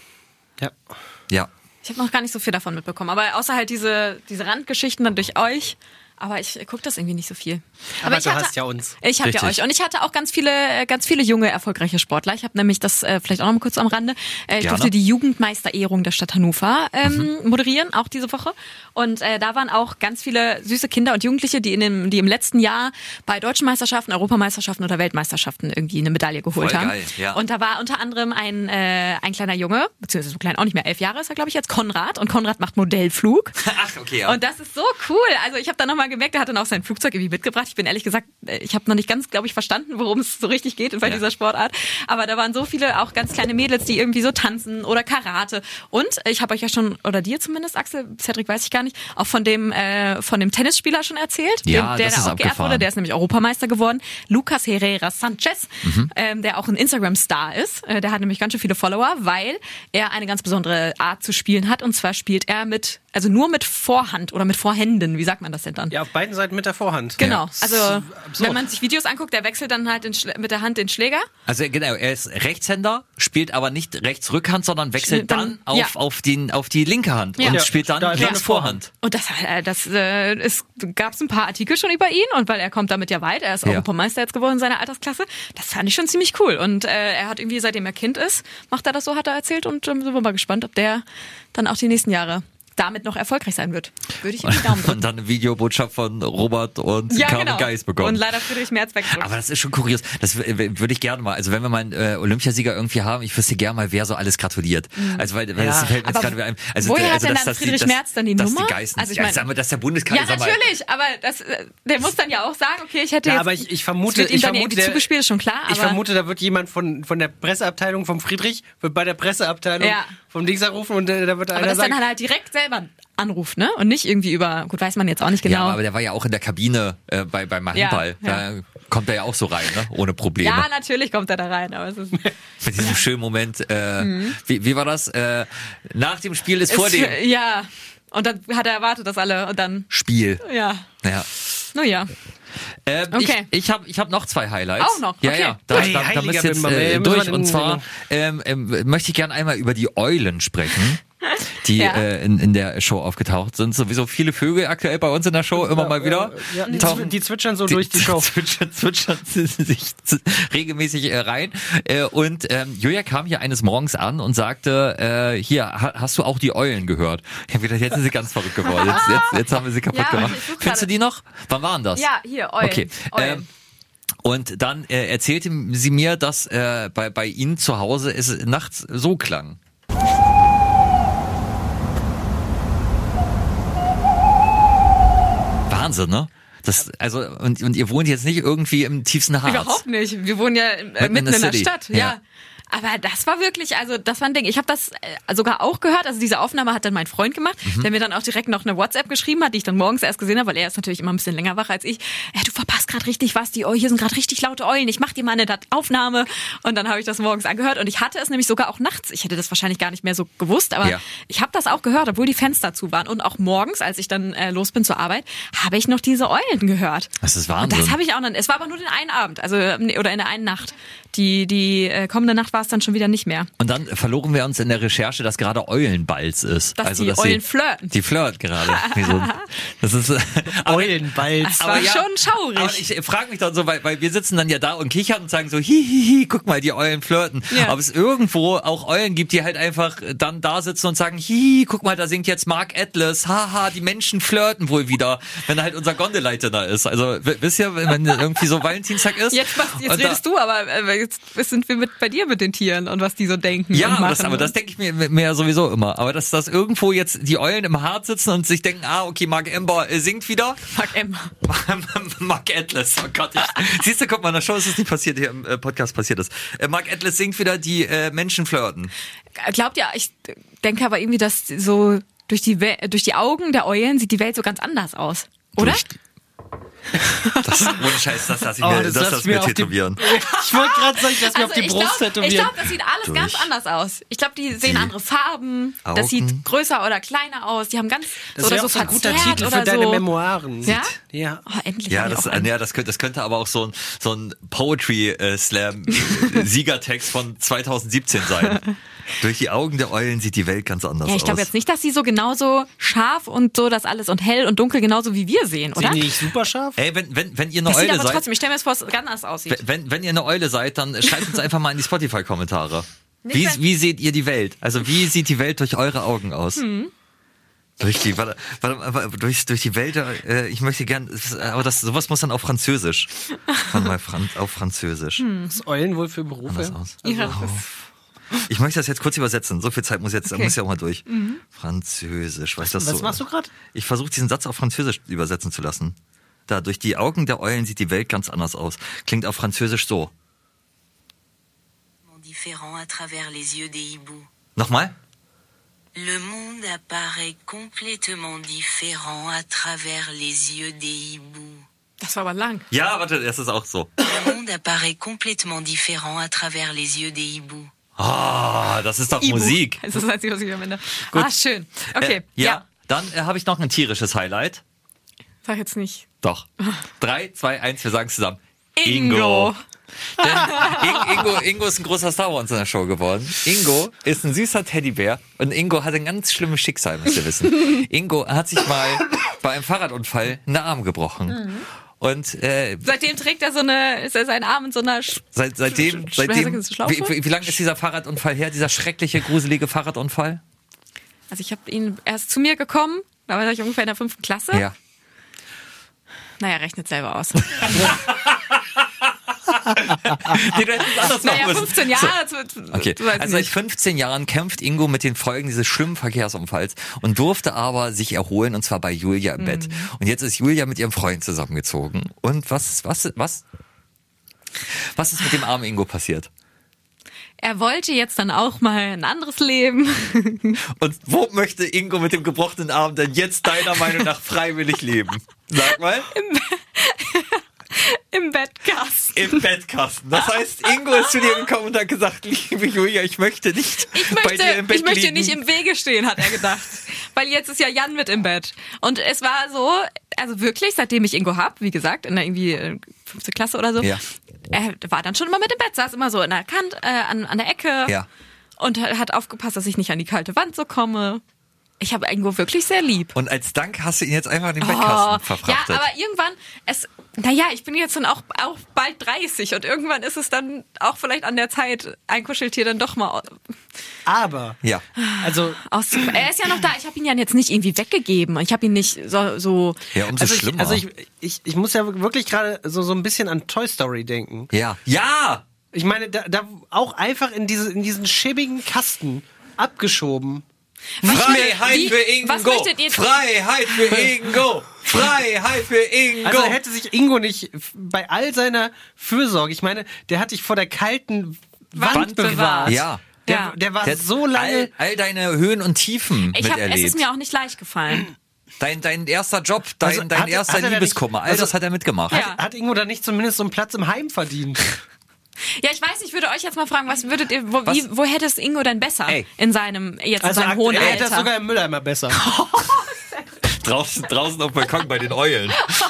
Ja. Ja. Ich habe noch gar nicht so viel davon mitbekommen. Aber außer halt diese, diese Randgeschichten dann durch euch. Aber ich gucke das irgendwie nicht so viel. Aber ich du hatte, hast ja uns. Ich habe ja Richtig. euch. Und ich hatte auch ganz viele, ganz viele junge, erfolgreiche Sportler. Ich habe nämlich das äh, vielleicht auch noch mal kurz am Rande. Äh, ich Gerne. durfte die Jugendmeisterehrung der Stadt Hannover ähm, mhm. moderieren, auch diese Woche. Und äh, da waren auch ganz viele süße Kinder und Jugendliche, die in dem, die im letzten Jahr bei deutschen Meisterschaften, Europameisterschaften oder Weltmeisterschaften irgendwie eine Medaille geholt Voll haben. geil, ja. Und da war unter anderem ein, äh, ein kleiner Junge, beziehungsweise so klein auch nicht mehr, elf Jahre ist er, glaube ich, jetzt, Konrad. Und Konrad macht Modellflug. Ach, okay, ja. Und das ist so cool. Also ich habe dann nochmal gemerkt, er hatte noch sein Flugzeug irgendwie mitgebracht. Ich bin ehrlich gesagt, ich habe noch nicht ganz, glaube ich, verstanden, worum es so richtig geht bei Ja. dieser Sportart. Aber da waren so viele auch ganz kleine Mädels, die irgendwie so tanzen oder Karate. Und ich habe euch ja schon, oder dir zumindest, Axel, Cedric weiß ich gar nicht, auch von dem äh, von dem Tennisspieler schon erzählt, Ja, dem, der das da ist auch geehrt abgefahren. wurde. Der ist nämlich Europameister geworden. Lucas Herrera Sanchez, Mhm. ähm, der auch ein Instagram-Star ist. Äh, der hat nämlich ganz schön viele Follower, weil er eine ganz besondere Art zu spielen hat. Und zwar spielt er mit, also nur mit Vorhand oder mit Vorhänden. Wie sagt man das denn dann? Ja, auf beiden Seiten mit der Vorhand. Genau, Ja. also Absurd. wenn man sich Videos anguckt, der wechselt dann halt den Schlä- mit der Hand den Schläger. Also genau, er ist Rechtshänder, spielt aber nicht Rechtsrückhand, sondern wechselt Dann- dann, auf, ja. auf, den, auf die linke Hand Ja. und Ja, spielt dann da ist links eine Vorhand. Und das, äh, das äh, es gab ein paar Artikel schon über ihn und weil er kommt damit ja weit, er ist Ja. Europameister jetzt geworden in seiner Altersklasse. Das fand ich schon ziemlich cool. Und äh, er hat irgendwie, seitdem er Kind ist, macht er das so, hat er erzählt und ähm, sind wir mal gespannt, ob der dann auch die nächsten Jahre damit noch erfolgreich sein wird. Würde ich ihm die Daumen drücken. Und dann eine Videobotschaft von Robert und Ja, Carmen genau. Geis bekommen. Und leider Friedrich Merz wegdrückt. Aber das ist schon kurios. Das w- w- würde ich gerne mal. Also wenn wir mal einen äh, Olympiasieger irgendwie haben, ich wüsste gerne mal, wer so alles gratuliert. Also weil, weil Ja. das fällt mir jetzt Aber gerade wieder ein. Also, woher also, hat denn dass- dann dass die- Friedrich dass- Merz dann die dass Nummer? Die Geißen, Also ich ja, mein- sagen wir, dass der Ja, Bundeskanzler sag mal, natürlich, aber das, äh, der muss dann ja auch sagen, okay, ich hätte Ja, jetzt, aber ich, ich es vermute, wird ihm ich dann vermute, irgendwie der, zugespielt, ist schon klar. Aber ich vermute, da wird jemand von, von der Presseabteilung vom Friedrich, wird bei der Presseabteilung Ja. vom Dings anrufen und äh, da wird aber einer das sagen, dann halt direkt selber anruft, ne? Und nicht irgendwie über, gut, weiß man jetzt auch nicht genau. Ja, aber der war ja auch in der Kabine äh, bei, beim Handball. Ja, Da kommt er ja auch so rein, ne? Ohne Probleme. Ja, natürlich kommt er da rein, aber es ist, Mit diesem schönen Moment. Äh, wie, wie war das? Äh, nach dem Spiel ist vor ist dem ja. Und dann hat er erwartet, dass alle und dann, Spiel. ja, Ja. naja. Ähm, Okay. Ich, ich habe ich hab noch zwei Highlights. Auch noch? Ja, Okay. ja. Da, Hey, da, da heiliger müsst ihr jetzt Bimbam, ey, äh, müssen wir durch. den- Und zwar ähm, ähm, möchte ich gerne einmal über die Eulen sprechen, die Ja. äh, in, in der Show aufgetaucht sind. Sowieso viele Vögel aktuell bei uns in der Show, immer mal wieder. Ja, die, Tauchen- zw- die zwitschern so durch die Show. Zwitschern, zwitschern sich z- regelmäßig äh, rein. Äh, und ähm, Julia kam hier eines Morgens an und sagte, äh, hier, ha, hast du auch die Eulen gehört? Ich hab gedacht, jetzt sind sie ganz verrückt geworden. Jetzt, jetzt, jetzt haben wir sie kaputt Ja, gemacht. ich such Findest du gerade. die noch? Wann waren das? Ja, hier, Eulen. Okay. Eulen. Ähm, und dann äh, erzählte sie mir, dass äh, bei, bei ihnen zu Hause es nachts so klang. Wahnsinn, ne? Das, also, und, und ihr wohnt jetzt nicht irgendwie im tiefsten Harz. Überhaupt nicht. Wir wohnen ja äh, Mitten mitten in in der der City. Stadt. Ja. Ja. Aber das war wirklich, also das war ein Ding. Ich habe das äh, sogar auch gehört. Also diese Aufnahme hat dann mein Freund gemacht, Mhm. der mir dann auch direkt noch eine WhatsApp geschrieben hat, die ich dann morgens erst gesehen habe, weil er ist natürlich immer ein bisschen länger wach als ich. Ja, du verpasst gerade richtig was. Die Eu- hier sind gerade richtig laute Eulen. Ich mach dir mal eine Dat- Aufnahme. Und dann habe ich das morgens angehört. Und ich hatte es nämlich sogar auch nachts. Ich hätte das wahrscheinlich gar nicht mehr so gewusst, aber Ja. ich habe das auch gehört, obwohl die Fenster zu waren. Und auch morgens, als ich dann äh, los bin zur Arbeit, habe ich noch diese Eulen gehört. Das ist Und Wahnsinn. das habe ich auch noch. Es war aber nur den einen Abend, also nee, oder in der einen Nacht. Die die äh, kommende Nacht war es dann schon wieder nicht mehr. Und dann verloren wir uns in der Recherche, dass gerade Eulenbalz ist. Dass also, die dass Eulen sie, flirten. Die flirt gerade. Wie so, das ist, aber, Eulenbalz. Das war schon schaurig. Aber ich frage mich dann so, weil, weil wir sitzen dann ja da und kichern und sagen so, hihihi, guck mal, die Eulen flirten. Ja. Ob es irgendwo auch Eulen gibt, die halt einfach dann da sitzen und sagen, hihi, guck mal, da singt jetzt Mark Atlas, haha, die Menschen flirten wohl wieder, wenn halt unser Gondeleiter da ist. Also, w- wisst ihr, wenn irgendwie so Valentinstag ist? Jetzt, machst- jetzt und da- redest du, aber äh, jetzt sind wir mit bei dir mit den Tieren und was die so denken. Ja, und aber machen. das, aber das denke ich mir, mir sowieso immer. Aber dass das irgendwo jetzt die Eulen im Harz sitzen und sich denken, ah, okay, Mark Amber äh, singt wieder. Mark M. Mark Atlas, oh Gott. Ich, siehst du, guck mal, in der Show ist es nicht passiert, hier im äh, Podcast passiert ist. Äh, Mark Atlas singt wieder, die äh, Menschen flirten. Glaubt ja, ich denke aber irgendwie, dass so durch die We durch die Augen der Eulen sieht die Welt so ganz anders aus, oder? Durch- Das, ohne Scheiß, das lass ich Oh, mir, das das lass lass mir mir auf die- tätowieren. Ich wollte gerade sagen, dass wir auf die ich Brust glaube, tätowieren. glaub, das sieht alles Durch ganz anders aus. Ich glaube, die sehen die andere Farben. Augen. Das sieht größer oder kleiner aus. Die haben ganz Das oder wäre so auch so ein guter verzerrt Titel oder für deine so. Memoiren. Ja? Ja. Oh, endlich. Ja, hab ich das, auch einen. ja das, könnte, das könnte aber auch so ein, so ein Poetry-Slam-Siegertext von zwanzig siebzehn sein. Durch die Augen der Eulen sieht die Welt ganz anders Ja, ich glaube aus. jetzt nicht, dass sie so genauso scharf und so das alles und hell und dunkel genauso wie wir sehen, oder? Sehen die nicht super scharf? Ey, wenn, wenn, wenn ihr eine Das sieht Eule aber seid, trotzdem, ich stelle mir das vor, dass es ganz anders aussieht. wenn, wenn ihr eine Eule seid, dann schreibt uns einfach mal in die Spotify-Kommentare. Nicht, Wie, wenn- wie seht ihr die Welt? Also wie sieht die Welt durch eure Augen aus? Hm. Durch die, warte, warte, warte, durch, durch die Welt, äh, ich möchte gern, aber das, sowas muss dann auf Französisch. Warte mal, Fran, auf Französisch. Hm. Was ist Eulen wohl für Berufe? Anders aus. Ja, das- Ich möchte das jetzt kurz übersetzen. So viel Zeit muss jetzt, Okay. muss ja auch mal durch. Französisch, weißt du das Was so? machst du gerade? Ich versuche diesen Satz auf Französisch übersetzen zu lassen. Da, durch die Augen der Eulen sieht die Welt ganz anders aus. Klingt auf Französisch so. Différent à travers les yeux des hiboux. Nochmal? Le monde apparaît complètement différent à travers les yeux des hiboux. Das war aber lang. Ja, warte, das ist auch so. Le monde apparaît complètement différent à travers les yeux des hiboux. Ah, das ist doch Ibu. Musik. Das ist das Einzige, was ich am Ende. Ah, schön. Okay, Äh, ja, ja. dann äh, habe ich noch ein tierisches Highlight. Sag jetzt nicht. Doch. Drei, zwei, eins, wir sagen es zusammen. Ingo. Denn In- Ingo, Ingo ist ein großer Star bei uns in der Show geworden. Ingo ist ein süßer Teddybär und Ingo hat ein ganz schlimmes Schicksal, müsst ihr wissen. Ingo hat sich mal bei einem Fahrradunfall einen Arm gebrochen. Und äh, Seitdem trägt er so eine, ist er seinen Arm in so einer Sch- seit, seitdem, Sch- seitdem Sch- Schlaufe? wie, wie, wie lange ist dieser Fahrradunfall her, dieser schreckliche, gruselige Fahrradunfall? Also ich habe ihn erst zu mir gekommen, da war ich ungefähr in der fünften Klasse. Ja. Naja, rechnet selber aus. Nee, du hättest es anders naja, machen müssen. fünfzehn Jahre. So. Okay, Du weißt also seit nicht. fünfzehn Jahren kämpft Ingo mit den Folgen dieses schlimmen Verkehrsunfalls und durfte aber sich erholen, und zwar bei Julia im Bett. Und jetzt ist Julia mit ihrem Freund zusammengezogen. Und was, was, was? Was ist mit dem armen Ingo passiert? Er wollte jetzt dann auch mal ein anderes Leben. Und wo möchte Ingo mit dem gebrochenen Arm denn jetzt deiner Meinung nach freiwillig leben? Sag mal. Im Bettkasten. Im Bettkasten. Das heißt, Ingo ist zu dir gekommen und hat gesagt, liebe Julia, ich möchte nicht Ich bei möchte, dir im Bett ich möchte liegen. nicht im Wege stehen, hat er gedacht. Weil jetzt ist ja Jan mit im Bett. Und es war so, also wirklich, seitdem ich Ingo hab, wie gesagt, in der irgendwie äh, fünfte Klasse oder so, Ja. er war dann schon immer mit im Bett, saß immer so in der Kant, äh, an, an der Ecke Ja. und hat aufgepasst, dass ich nicht an die kalte Wand so komme. Ich habe Ingo wirklich sehr lieb. Und als Dank hast du ihn jetzt einfach in den Bettkasten verfrachtet. Ja, aber irgendwann, es, naja, ich bin jetzt dann auch, auch bald dreißig und irgendwann ist es dann auch vielleicht an der Zeit, ein Kuscheltier dann doch mal Aber, Ja. also, aus. Er ist ja noch da, ich habe ihn ja jetzt nicht irgendwie weggegeben. Ich habe ihn nicht so, so Ja, umso also, ich, schlimmer. also ich, ich, ich muss ja wirklich gerade so, so ein bisschen an Toy Story denken. ja. Ja! Ich meine, da, da auch einfach in, diese, in diesen schäbigen Kasten abgeschoben. Freiheit Wie- für Ingo! was möchtet ihr- Freiheit für Ingo! Freiheit für Ingo! Also hätte sich Ingo nicht f- bei all seiner Fürsorge, ich meine, der hat dich vor der kalten Wand, Wand bewahrt. bewahrt. Ja. Der, Ja. der war Der hat so lange. all, all deine Höhen und Tiefen ich hab, es miterlebt. ist mir auch nicht leicht gefallen. Dein, dein erster Job, dein, Also dein hat- erster hat er da Liebeskummer, nicht- all also- das hat er mitgemacht. Ja. Hat Ingo da nicht zumindest so einen Platz im Heim verdient? Ja, ich weiß, ich würde euch jetzt mal fragen, was würdet ihr, wo, Was? wie, wo hätte es Ingo denn besser Ey. in seinem, jetzt Also in seinem hohen aktuell hätte er Alter? sogar im Mülleimer besser. Draußen, draußen auf dem Balkon bei den Eulen.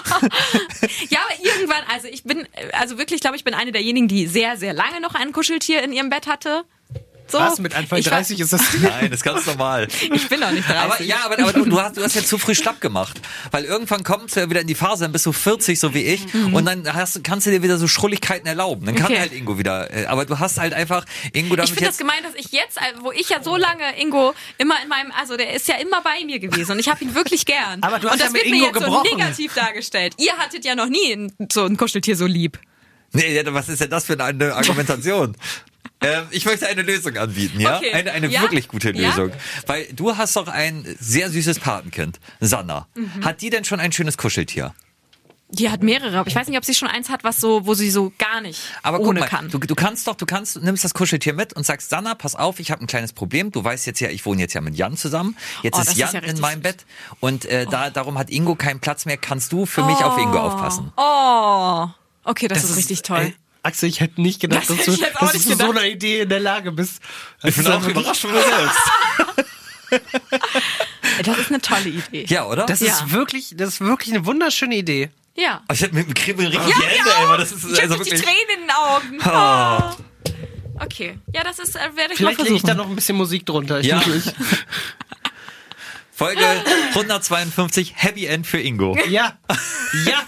Ja, aber irgendwann, also ich bin, also wirklich, glaube ich, bin eine derjenigen, die sehr, sehr lange noch ein Kuscheltier in ihrem Bett hatte. So. Was, mit Anfang Ich war- dreißig ist das? Nein, das ist ganz normal. Ich bin doch nicht dreißig. Aber ja, aber, aber du, du, hast, du hast ja zu früh schlapp gemacht. Weil irgendwann kommst du ja wieder in die Phase, dann bist du vierzig, so wie ich. Und dann hast, kannst du dir wieder so Schrulligkeiten erlauben. Dann kann Okay. halt Ingo wieder. äh, Aber du hast halt einfach Ingo damit Ich finde das jetzt. gemein, dass ich jetzt, also wo ich ja so lange Ingo immer in meinem, also der ist ja immer bei mir gewesen und ich habe ihn wirklich gern. Aber du hast und das ja mit wird Ingo mir jetzt gebrochen. so negativ dargestellt. Ihr hattet ja noch nie ein, so ein Kuscheltier so lieb. Nee, ja, was ist denn das für eine Argumentation? ähm, ich möchte eine Lösung anbieten, ja? Okay. Eine, eine Ja? wirklich gute Ja? Lösung. Weil du hast doch ein sehr süßes Patenkind, Sanna. Mhm. Hat die denn schon ein schönes Kuscheltier? Die hat mehrere, aber ich weiß nicht, ob sie schon eins hat, was so, wo sie so gar nicht Aber guck ohne mal, kann. Du, du kannst doch, du kannst, du nimmst das Kuscheltier mit und sagst, Sanna, pass auf, ich habe ein kleines Problem. Du weißt jetzt ja, ich wohne jetzt ja mit Jan zusammen. Jetzt Oh, ist das ist Jan ja in richtig meinem süß. Bett und äh, da darum hat Ingo keinen Platz mehr. Kannst du für mich auf Ingo aufpassen? Oh, okay, das, ist richtig toll. Ey, Axel, ich hätte nicht gedacht, Das dass hätte du, ich jetzt auch dass nicht du zu so gedacht. einer Idee in der Lage bist. Ich bin auch überrascht von mir selbst. Das ist eine tolle Idee. Ja, oder? Das Ja. ist wirklich, das ist wirklich eine wunderschöne Idee. Ja. Ich hab mit dem Kribbeln richtig Ja, Hände, ich ey, auch. aber das ist Ich also hab richtig wirklich. Tränen in den Augen. Oh. Okay. Ja, das ist, äh, werde ich Vielleicht mal lege ich versuchen. da noch ein bisschen Musik drunter. Ich Ja. muss- ich, Folge hundertzweiundfünfzig, Happy End für Ingo. ja. Ja.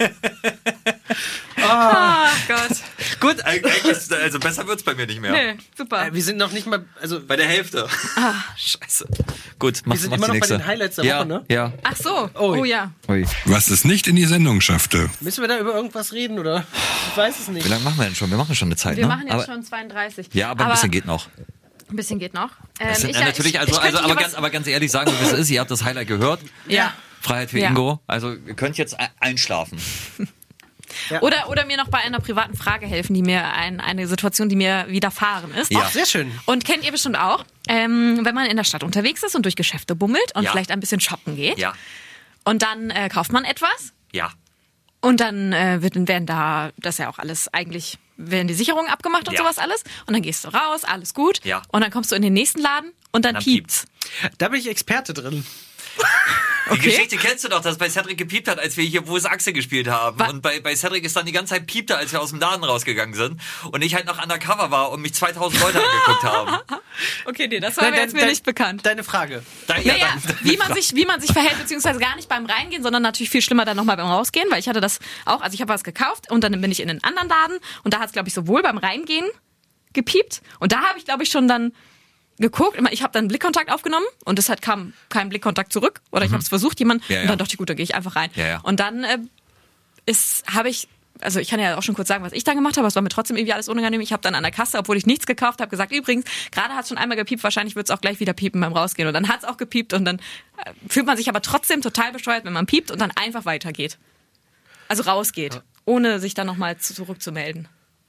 Oh Gott. Gut, eigentlich, also besser wird's bei mir nicht mehr. Nee, super. Äh, Wir sind noch nicht mal, also Bei der Hälfte. Scheiße. Gut, mach, wir sind mach immer die noch bei nächste. den Highlights der ja, Woche, ne? Ja. Ach so. Ui. Oh ja. Ui. Was es nicht in die Sendung schaffte. müssen wir da über irgendwas reden oder? Ich weiß es nicht. Wie lange machen wir denn schon? Wir machen schon eine Zeit, Wir ne? machen jetzt aber, schon zweiunddreißig. Ja, aber ein bisschen geht noch. Ein bisschen geht noch. Ähm, Das sind, ich, ja, natürlich, ich, also, ich also könnte aber, hier ganz, was- aber ganz ehrlich sagen, wie es ist, ihr habt das Highlight gehört. Ja. Freiheit für Ja. Ingo. Also ihr könnt jetzt e- einschlafen. Oder, oder mir noch bei einer privaten Frage helfen, die mir ein, eine Situation, die mir widerfahren ist. Ja. Ach, sehr schön. Und kennt ihr bestimmt auch, ähm, wenn man in der Stadt unterwegs ist und durch Geschäfte bummelt und Ja. vielleicht ein bisschen shoppen geht. Ja. Und dann äh, kauft man etwas Ja. und dann äh, wird, werden da, das ist ja auch alles eigentlich, werden die Sicherungen abgemacht und Ja. sowas alles. Und dann gehst du raus, alles gut. Ja. Und dann kommst du in den nächsten Laden und dann, Dann piept's. Da bin ich Experte drin. Die Okay. Geschichte kennst du doch, dass bei Cedric gepiept hat, als wir hier Wo ist Axel gespielt haben. Wa- Und bei, bei Cedric ist dann die ganze Zeit piepte, als wir aus dem Laden rausgegangen sind. Und ich halt noch undercover war und mich zweitausend Leute angeguckt haben. Okay, nee, das war Nein, mir dein- jetzt mir dein- nicht bekannt. Deine Frage. Da, ja, Naja, dann- wie man sich, wie man sich verhält, beziehungsweise gar nicht beim Reingehen, sondern natürlich viel schlimmer dann nochmal beim Rausgehen, weil ich hatte das auch, also ich habe was gekauft und dann bin ich in einen anderen Laden und da hat es, glaube ich, sowohl beim Reingehen gepiept und da habe ich, glaube ich, schon dann geguckt, ich habe dann Blickkontakt aufgenommen und es hat kam kein Blickkontakt zurück oder ich habe es versucht, jemand Ja, ja. und dann dachte ich, gut, dann gehe ich einfach rein. Ja, ja. Und dann äh, ist habe ich also ich kann ja auch schon kurz sagen, was ich da gemacht habe, es war mir trotzdem irgendwie alles unangenehm. Ich habe dann an der Kasse, obwohl ich nichts gekauft habe, gesagt, übrigens, gerade hat es schon einmal gepiept, wahrscheinlich wird es auch gleich wieder piepen beim Rausgehen. Und dann hat es auch gepiept und dann äh, fühlt man sich aber trotzdem total bescheuert, wenn man piept und dann einfach weitergeht. Also rausgeht, ohne sich dann nochmal zurückzumelden.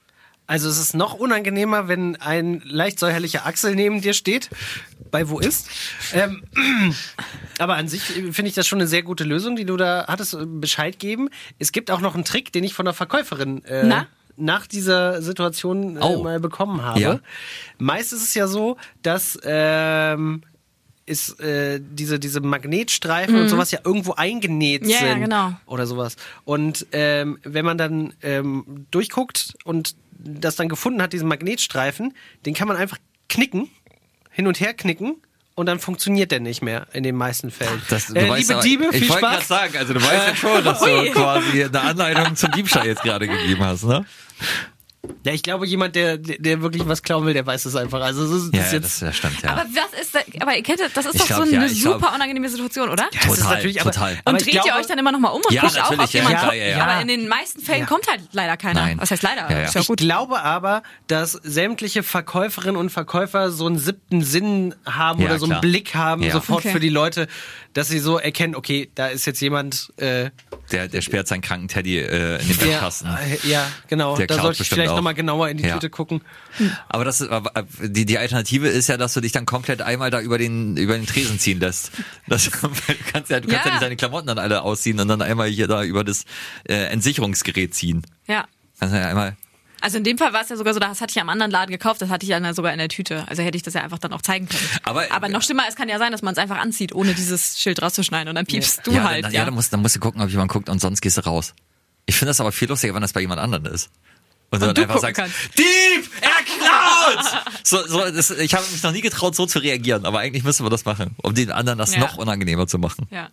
Also es ist noch unangenehmer, wenn ein leicht säuerlicher Axel neben dir steht, bei Wo ist. Ähm, aber an sich finde ich das schon eine sehr gute Lösung, die du da hattest, Bescheid geben. Es gibt auch noch einen Trick, den ich von der Verkäuferin äh, Na? nach dieser Situation äh, Oh. mal bekommen habe. Ja. Meist ist es ja so, dass ähm, ist äh, diese diese Magnetstreifen und sowas ja irgendwo eingenäht Ja, ja, sind genau. oder sowas. Und ähm, wenn man dann ähm, durchguckt und das dann gefunden hat, diesen Magnetstreifen, den kann man einfach knicken, hin und her knicken und dann funktioniert der nicht mehr in den meisten Fällen. Das, du äh, weißt liebe aber, Diebe, viel ich wollte gerade Spaß. sagen, also du weißt ja schon, dass du quasi eine Anleitung zum Diebstahl jetzt gerade gegeben hast, ne? Ja, ich glaube, jemand, der, der wirklich was klauen will, der weiß es einfach. Also das ist, das Ja, ist ja, jetzt das, das stimmt, ja. Aber was ist da, aber ihr kennt, das ist Ich doch glaub, so ja, eine ich glaub- super unangenehme Situation, oder? das ist total, natürlich, aber, total. aber Und ich dreht glaube, ihr euch dann immer noch mal um und Ja, guckt auch, natürlich, ob ja, jemand klar, kommt? ja, ja. Aber in den meisten Fällen Ja. kommt halt leider keiner. Nein. Was heißt leider? Ja, ja. Ist ja Ich gut. glaube aber, dass sämtliche Verkäuferinnen und Verkäufer so einen siebten Sinn haben Ja, oder so einen klar. Blick haben, Ja. sofort Okay. für die Leute, dass sie so erkennen, okay, da ist jetzt jemand, äh, Der, der sperrt seinen kranken Teddy äh, in den der, Bettkasten. äh, ja, genau, Der da klaut sollte ich bestimmt vielleicht auch. nochmal genauer in die Ja. Tüte gucken. Aber das ist, aber die, die Alternative ist ja, dass du dich dann komplett einmal da über den, über den Tresen ziehen lässt. Das, du kannst ja, du kannst ja Ja. nicht deine Klamotten dann alle ausziehen und dann einmal hier da über das äh, Entsicherungsgerät ziehen. Ja. Kannst du ja einmal. Also in dem Fall war es ja sogar so, das hatte ich ja am anderen Laden gekauft, das hatte ich ja sogar in der Tüte. Also hätte ich das ja einfach dann auch zeigen können. Aber- Aber noch schlimmer, es kann ja sein, dass man es einfach anzieht, ohne dieses Schild rauszuschneiden und dann piepst du ja, halt. dann, ja, ja, dann musst, dann musst du gucken, ob jemand guckt und sonst gehst du raus. Ich finde das aber viel lustiger, wenn das bei jemand anderem ist. Und, du Und dann du einfach gucken sagst, kannst. Dieb, er klaut! so, so, das, ich habe mich noch nie getraut, so zu reagieren, aber eigentlich müssen wir das machen, um den anderen das Ja. noch unangenehmer zu machen. ja.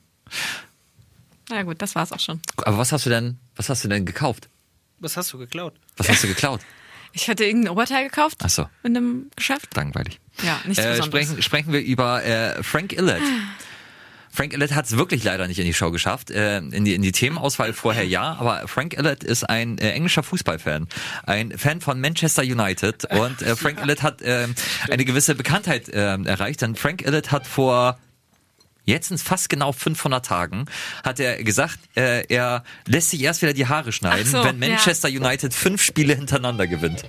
Na gut, das war's auch schon. Aber was hast du denn, was hast du denn gekauft? Was hast du geklaut? Was hast du geklaut? Ich hatte irgendein Oberteil gekauft. Ach so. In einem Geschäft. Langweilig. Ja, nichts Äh, Besonderes. sprechen, sprechen wir über äh, Frank Illett. Frank Illett hat es wirklich leider nicht in die Show geschafft. Äh, in, die, in die Themenauswahl vorher ja, aber Frank Illett ist ein äh, englischer Fußballfan. Ein Fan von Manchester United. Und äh, Frank Illett hat äh, eine gewisse Bekanntheit äh, erreicht. Denn Frank Illett hat vor jetzt in fast genau fünfhundert Tagen hat er gesagt, äh, er lässt sich erst wieder die Haare schneiden, Ach so, wenn Manchester United fünf Spiele hintereinander gewinnt.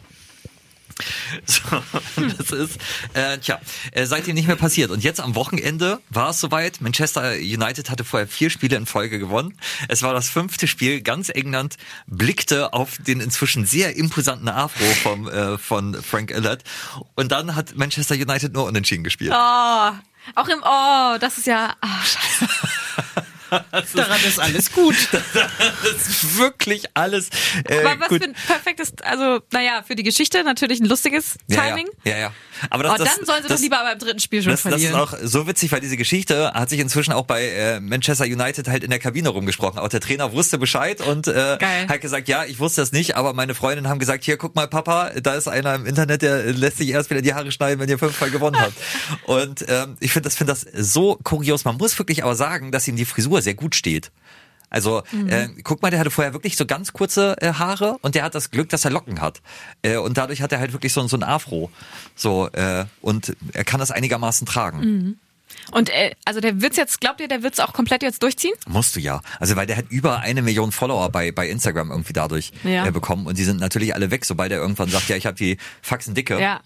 So, das ist, äh, tja, äh, seitdem nicht mehr passiert. Und jetzt am Wochenende war es soweit. Manchester United hatte vorher vier Spiele in Folge gewonnen. Es war das fünfte Spiel. Ganz England blickte auf den inzwischen sehr imposanten Afro vom, äh, von Frank Illett. Und dann hat Manchester United nur unentschieden gespielt. Oh, auch im, oh, das ist ja, oh, scheiße. Daran ist alles gut. Das ist wirklich alles äh, Aber was gut. für ein perfektes, also, naja, für die Geschichte natürlich ein lustiges Timing. Ja, ja, ja. Aber das, Oh, das, dann sollen sie das, doch lieber beim dritten Spiel schon Das, das ist verlieren. auch so witzig, weil diese Geschichte hat sich inzwischen auch bei äh, Manchester United halt in der Kabine rumgesprochen. Auch der Trainer wusste Bescheid und äh, Geil. hat gesagt, ja, ich wusste das nicht, aber meine Freundinnen haben gesagt, hier, guck mal, Papa, da ist einer im Internet, der lässt sich erst wieder die Haare schneiden, wenn ihr fünfmal gewonnen habt. Und ähm, ich finde das, finde das so kurios. Man muss wirklich aber sagen, dass ihm die Frisur sehr gut steht. Also Mhm. äh, guck mal, der hatte vorher wirklich so ganz kurze äh, Haare und der hat das Glück, dass er Locken hat. Äh, und dadurch hat er halt wirklich so, so ein Afro. So, äh, und er kann das einigermaßen tragen. Mhm. Und äh, also der wird's jetzt, glaubt ihr, der wird's auch komplett jetzt durchziehen? Musst du ja. Also weil der hat über eine Million Follower bei bei Instagram irgendwie dadurch Ja. äh, bekommen und die sind natürlich alle weg, sobald er irgendwann sagt, ja, ich habe die Faxen dicke. Ja,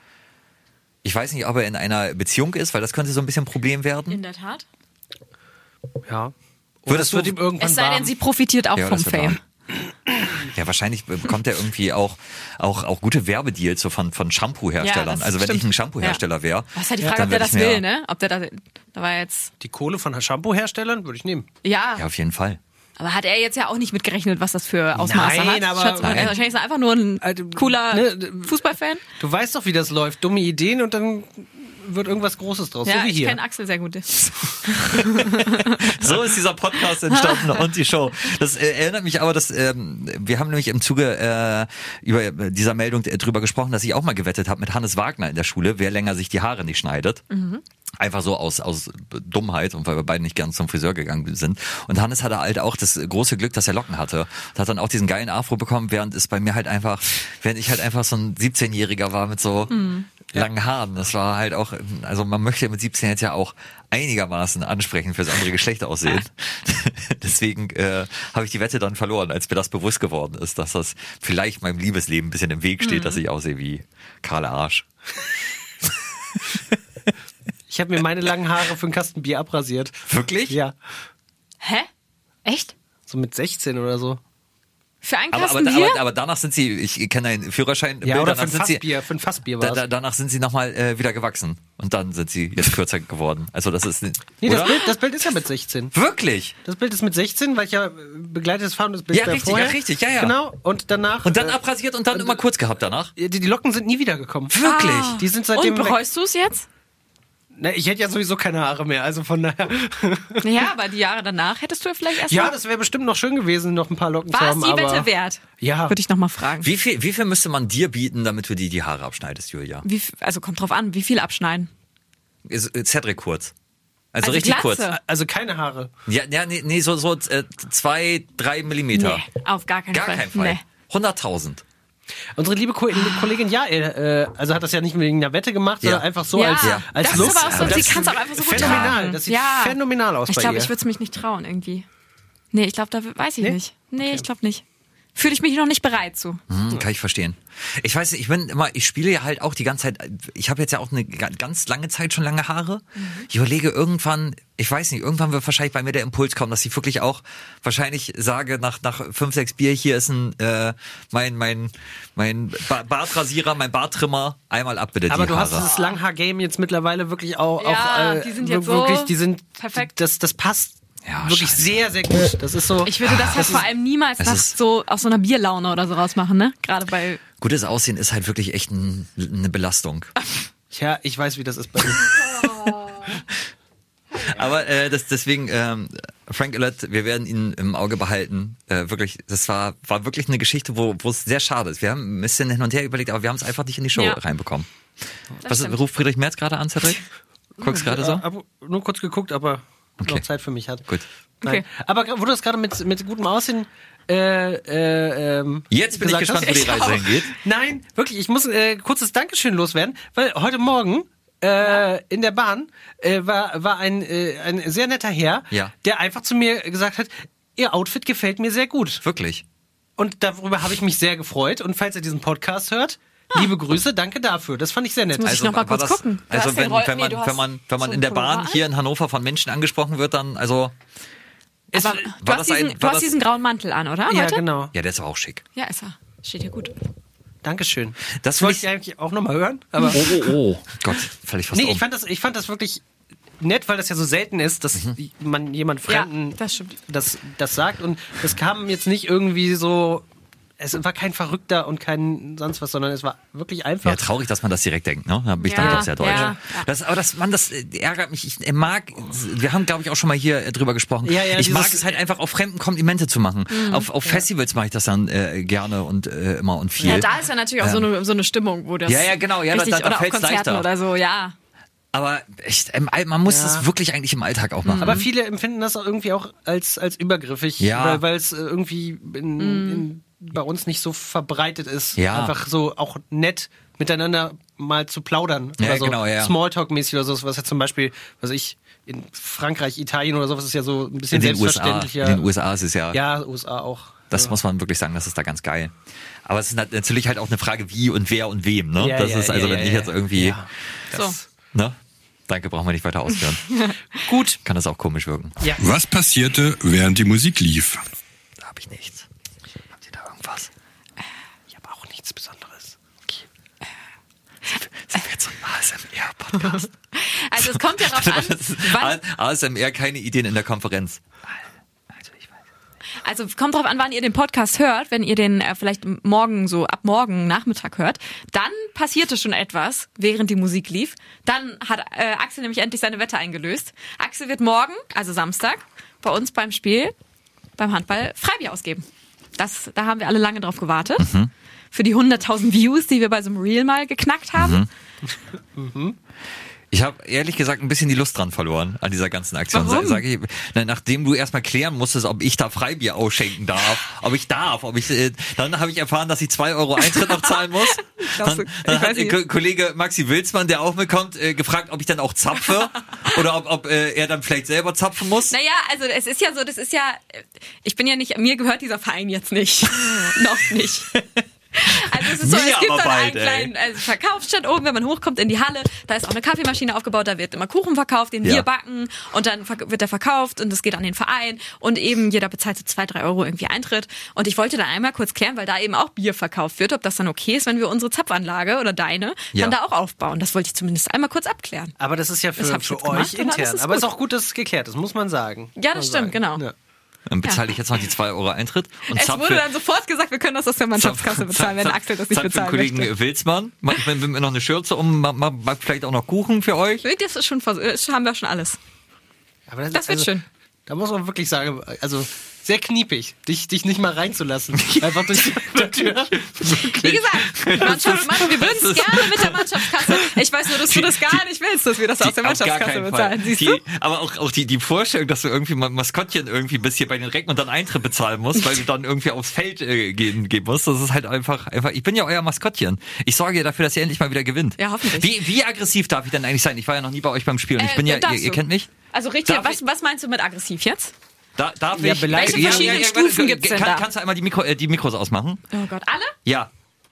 Ich weiß nicht, ob er in einer Beziehung ist, weil das könnte so ein bisschen ein Problem werden. in der Tat. Ja. Würdest das wird du- ihm irgendwann Es sei denn, warm. sie profitiert auch Ja, vom das wird Fame. Ja, wahrscheinlich bekommt er irgendwie auch auch auch gute Werbedeals so von von Shampoo-Herstellern. Ja, das also wenn stimmt. ich ein Shampoo-Hersteller wäre, Das ist halt die Frage, dann ob der würd das ich mir- will, ne? Ob der da, da war jetzt, Die Kohle von Shampoo-Herstellern würde ich nehmen. ja, Ja, auf jeden Fall. aber hat er jetzt ja auch nicht mitgerechnet, was das für Ausmaße Nein, hat. aber- Schatz, Nein. Wahrscheinlich ist er einfach nur ein Also, cooler ne, Fußballfan. Du weißt doch, wie das läuft. Dumme Ideen und dann wird irgendwas Großes draus. Ja, so wie ich hier. kenne Axel sehr gut. So ist dieser Podcast entstanden und die Show. Das äh, erinnert mich aber, dass ähm, wir haben nämlich im Zuge äh, über dieser Meldung äh, drüber gesprochen, dass ich auch mal gewettet habe mit Hannes Wagner in der Schule, wer länger sich die Haare nicht schneidet. Mhm. Einfach so aus aus Dummheit und weil wir beide nicht gern zum Friseur gegangen sind. Und Hannes hatte halt auch das große Glück, dass er Locken hatte. Und hat dann auch diesen geilen Afro bekommen, während es bei mir halt einfach, während ich halt einfach so ein siebzehnjähriger war mit so, Mhm. langen Haaren. Das war halt auch, also man möchte mit siebzehn jetzt ja auch einigermaßen ansprechend fürs andere Geschlecht aussehen. Deswegen äh, habe ich die Wette dann verloren, als mir das bewusst geworden ist, dass das vielleicht meinem Liebesleben ein bisschen im Weg steht, mhm. dass ich aussehe wie Karl Arsch. Ich habe mir meine langen Haare für einen Kasten Bier abrasiert. Wirklich? Ja. Hä? Echt? So mit sechzehn oder so. Für einen Aber, Kasten aber, Bier? aber, aber danach sind sie, ich kenne einen Führerschein. Ja, oder für danach ein sind sie, Fassbier, für ein Fassbier da, war's. da, danach sind sie nochmal äh, wieder gewachsen. Und dann sind sie jetzt kürzer geworden. Also das ist... Nee, oder? das Bild, das Bild ist ja mit sechzehn. Wirklich? Das Bild ist mit sechzehn, weil ich ja begleitetes Fahren das Bild Ja, richtig, vorher. ja, richtig, ja, ja. Genau, und danach... Und dann äh, abrasiert und dann immer kurz gehabt danach? die, die Locken sind nie wiedergekommen. Wirklich? Ah. Die sind seitdem Und weg. bereust du es jetzt? Na, ich hätte ja sowieso keine Haare mehr, also von daher... Ja, aber die Jahre danach hättest du ja vielleicht erst Ja, mal... das wäre bestimmt noch schön gewesen, noch ein paar Locken zu War es haben, die aber... Wette wert? Ja. Würde ich nochmal fragen. Wie viel, wie viel müsste man dir bieten, damit du dir die Haare abschneidest, Julia? Wie, f- also kommt drauf an, wie viel abschneiden? Ist- äh, Cedric kurz. Also, Also richtig Glatze. kurz. Also keine Haare. Ja, ja nee, nee, so, so äh, zwei, drei Millimeter. Nee, auf gar keinen Gar Fall. keinen Fall. Nee. hunderttausend. Unsere liebe Ko Kollegin Jael, äh, also hat das ja nicht wegen der Wette gemacht, Ja. sondern einfach so Ja, als, Ja. als das Lust. ist aber auch so, Das sie kann es auch einfach so gut phänomenal. tragen. Das sieht ja. phänomenal aus Ich bei glaube, ihr. ich würde es mich nicht trauen irgendwie. Nee, ich glaube, da weiß ich Nee? nicht. Nee, ich glaube nicht. Fühle ich mich noch nicht bereit zu. Hm, kann ich verstehen. Ich weiß nicht, ich bin immer, ich spiele ja halt auch die ganze Zeit, ich habe jetzt ja auch eine ga- ganz lange Zeit schon lange Haare. Ich überlege irgendwann, ich weiß nicht, irgendwann wird wahrscheinlich bei mir der Impuls kommen, dass ich wirklich auch wahrscheinlich sage, nach nach fünf, sechs Bier, hier ist ein äh, mein mein mein ba Bartrasierer, mein Barttrimmer, einmal ab bitte die Aber du Haare. hast dieses Langhaar-Game jetzt mittlerweile wirklich auch, Ja, auch äh, die sind jetzt wirklich, so die sind perfekt. Das, das passt Ja, wirklich scheiße. sehr, sehr gut. Das ist so. Ich würde das halt vor allem niemals es nach ist- so aus so einer Bierlaune oder so rausmachen, ne? Gerade bei Gutes Aussehen ist halt wirklich echt ein, eine Belastung. Ja, ich weiß, wie das ist bei dir. Aber äh, das, deswegen, ähm, Frank Illett, wir werden ihn im Auge behalten. Äh, wirklich, das war war wirklich eine Geschichte, wo wo es sehr schade ist. Wir haben ein bisschen hin und her überlegt, aber wir haben es einfach nicht in die Show Ja. reinbekommen. Das Was stimmt. ruft Friedrich Merz gerade an, Cedric? Guckst gerade so? Äh, hab nur kurz geguckt, ob er Okay. noch Zeit für mich hat. Gut. Nein. Okay. Aber wo du das gerade mit, mit gutem Aussehen äh, äh, ähm, Jetzt bin ich gesagt gespannt, hast, wo die ich Reise auch. hingeht. Nein, wirklich, ich muss äh, kurzes Dankeschön loswerden, weil heute Morgen äh, in der Bahn äh, war, war ein, äh, ein sehr netter Herr, Ja. der einfach zu mir gesagt hat, Ihr Outfit gefällt mir sehr gut. Wirklich. Und darüber habe ich mich sehr gefreut. Und falls ihr diesen Podcast hört, liebe Grüße, danke dafür. Das fand ich sehr nett. Muss ich noch mal war kurz das, gucken. Du Also hast den wenn, Roll- wenn man nee, du hast wenn man wenn man so in der einen Bahn Pullover hier in Hannover von Menschen angesprochen wird, dann also ist, Aber war du das hast, diesen, ein, du war hast das, diesen grauen Mantel an, oder? Ja, heute? genau. ja, der ist aber auch schick. Ja, ist er. Steht hier gut. Dankeschön. Das Das find wollte ich- ich eigentlich auch nochmal hören. Aber Oh, oh, oh. Gott, völlig fast nee, um. ich fand das, ich fand das wirklich nett, weil das ja so selten ist, dass man jemand Fremden Ja, das stimmt. das, das sagt. Und das kam jetzt nicht irgendwie so. Es war kein Verrückter und kein sonst was, sondern es war wirklich einfach. Ja, traurig, dass man das direkt denkt, ne? Da bin ich Ja, damit auch sehr deutsch. ja, ja. Das, aber das, man, das äh, ärgert mich. Ich äh, mag, wir haben, glaube ich, auch schon mal hier äh, drüber gesprochen. Ja, ja, ich mag dieses- es halt einfach, auf fremden Komplimente zu machen. Mhm. Auf, auf Festivals mache ich das dann äh, gerne und äh, immer und viel. Ja, da ist ja natürlich auch so, eine, so eine Stimmung, wo das. Ja, ja, genau, ja, da- richtig, da- da oder auf fällt's Konzerten leichter. oder so, ja. Aber echt, im All- man muss Ja. das wirklich eigentlich im Alltag auch machen. Aber viele empfinden das auch irgendwie auch als, als übergriffig, Ja. weil, weil es äh, irgendwie in, in, bei uns nicht so verbreitet ist. Ja. Einfach so auch nett miteinander mal zu plaudern. Ja, oder so genau, ja. Smalltalk-mäßig oder so, was ja zum Beispiel, was ich, in Frankreich, Italien oder sowas ist ja so ein bisschen in den U S A, selbstverständlicher. in den U S A ist es ja, Ja, U S A auch. das ja. muss man wirklich sagen, das ist da ganz geil. Aber es ist nat- natürlich halt auch eine Frage, wie und wer und wem, ne? Ja, das ja, ist also, ja, wenn ja, ich ja. jetzt irgendwie, Ja. Das- ne? Danke, brauchen wir nicht weiter ausführen. Gut. Kann das auch komisch wirken. Ja. Was passierte, während die Musik lief? Da habe ich nichts. Habt ihr da irgendwas? Ich habe auch nichts Besonderes. Sind wir jetzt so ein A S M R-Podcast? Also es kommt ja darauf an, wann, A S M R, keine Ideen in der Konferenz. Also ich weiß. also es kommt darauf an, wann ihr den Podcast hört. Wenn ihr den äh, vielleicht morgen, so ab morgen Nachmittag hört, dann passierte schon etwas, während die Musik lief. Dann hat äh, Axel nämlich endlich seine Wette eingelöst. Axel wird morgen, also Samstag, bei uns beim Spiel, beim Handball, Freibier ausgeben. Das, da haben wir alle lange drauf gewartet. Mhm. Für die hunderttausend Views, die wir bei so einem Reel mal geknackt haben. Mhm. Ich habe ehrlich gesagt ein bisschen die Lust dran verloren an dieser ganzen Aktion. Warum? Sag ich, na, nachdem du erstmal klären musstest, ob ich da Freibier ausschenken darf, ob ich darf, ob ich, äh, dann habe ich erfahren, dass ich zwei Euro Eintritt noch zahlen muss. Glaubst du- Dann, dann ich hat weiß nicht. Ko- Kollege Maxi Wilsmann, der auch mitkommt, äh, gefragt, ob ich dann auch zapfe oder ob, ob äh, er dann vielleicht selber zapfen muss. Naja, also es ist ja so, das ist ja, ich bin ja nicht, mir gehört dieser Verein jetzt nicht. Noch nicht. Also es ist so, Mir es gibt aber dann einen bald, ey. kleinen also Verkaufsstand oben, wenn man hochkommt in die Halle, da ist auch eine Kaffeemaschine aufgebaut, da wird immer Kuchen verkauft, den Ja. wir backen und dann verk- wird der verkauft und das geht an den Verein und eben jeder bezahlt so zwei, drei Euro irgendwie Eintritt und ich wollte da einmal kurz klären, weil da eben auch Bier verkauft wird, ob das dann okay ist, wenn wir unsere Zapfanlage oder deine Ja. dann da auch aufbauen. Das wollte ich zumindest einmal kurz abklären. Aber das ist ja Das für, hab ich für jetzt euch gemacht und alles intern. ist Aber es ist gut. auch gut, dass es geklärt ist, muss man sagen. Ja, das Muss man stimmt, sagen. genau. Ja. Dann bezahle ich jetzt noch die zwei Euro Eintritt und Es zapfe. wurde dann sofort gesagt, wir können das aus der Mannschaftskasse bezahlen, wenn Axel das nicht Zapfe bezahlen den Kollegen möchte. Wilsmann, macht mir noch eine Schürze um, macht macht vielleicht auch noch Kuchen für euch. Das ist schon, vers- das haben wir schon alles. Aber Das wird also, schön. Da muss man wirklich sagen, also sehr kniepig, dich, dich nicht mal reinzulassen. Einfach durch die Tür. Wie gesagt, Mannschaft, Mann, wir würden es gerne mit der Mannschaftskasse. Ich weiß nur, dass du das gar nicht willst, dass wir das aus der Die- auf gar Mannschaftskasse keinen bezahlen. Fall. Siehst die, du? Aber auch, auch die, die Vorstellung, dass du irgendwie mal Maskottchen irgendwie bis hier bei den Recken und dann Eintritt bezahlen musst, weil du dann irgendwie aufs Feld äh, gehen, gehen musst, das ist halt einfach, einfach, ich bin ja euer Maskottchen. Ich sorge ja dafür, dass ihr endlich mal wieder gewinnt. Ja, hoffentlich. Wie, wie aggressiv darf ich denn eigentlich sein? Ich war ja noch nie bei euch beim Spiel und ich Äh, bin ja, ihr, darfst ihr du. kennt mich? Also richtig, Darf was, ich- was meinst du mit aggressiv jetzt? Da, darf Ja, ich? beleidigt- Welche verschiedenen Stufen gibt's denn kann, da? Kannst du einmal die, Mikro, äh, die Mikros ausmachen? Oh Gott, alle? Ja.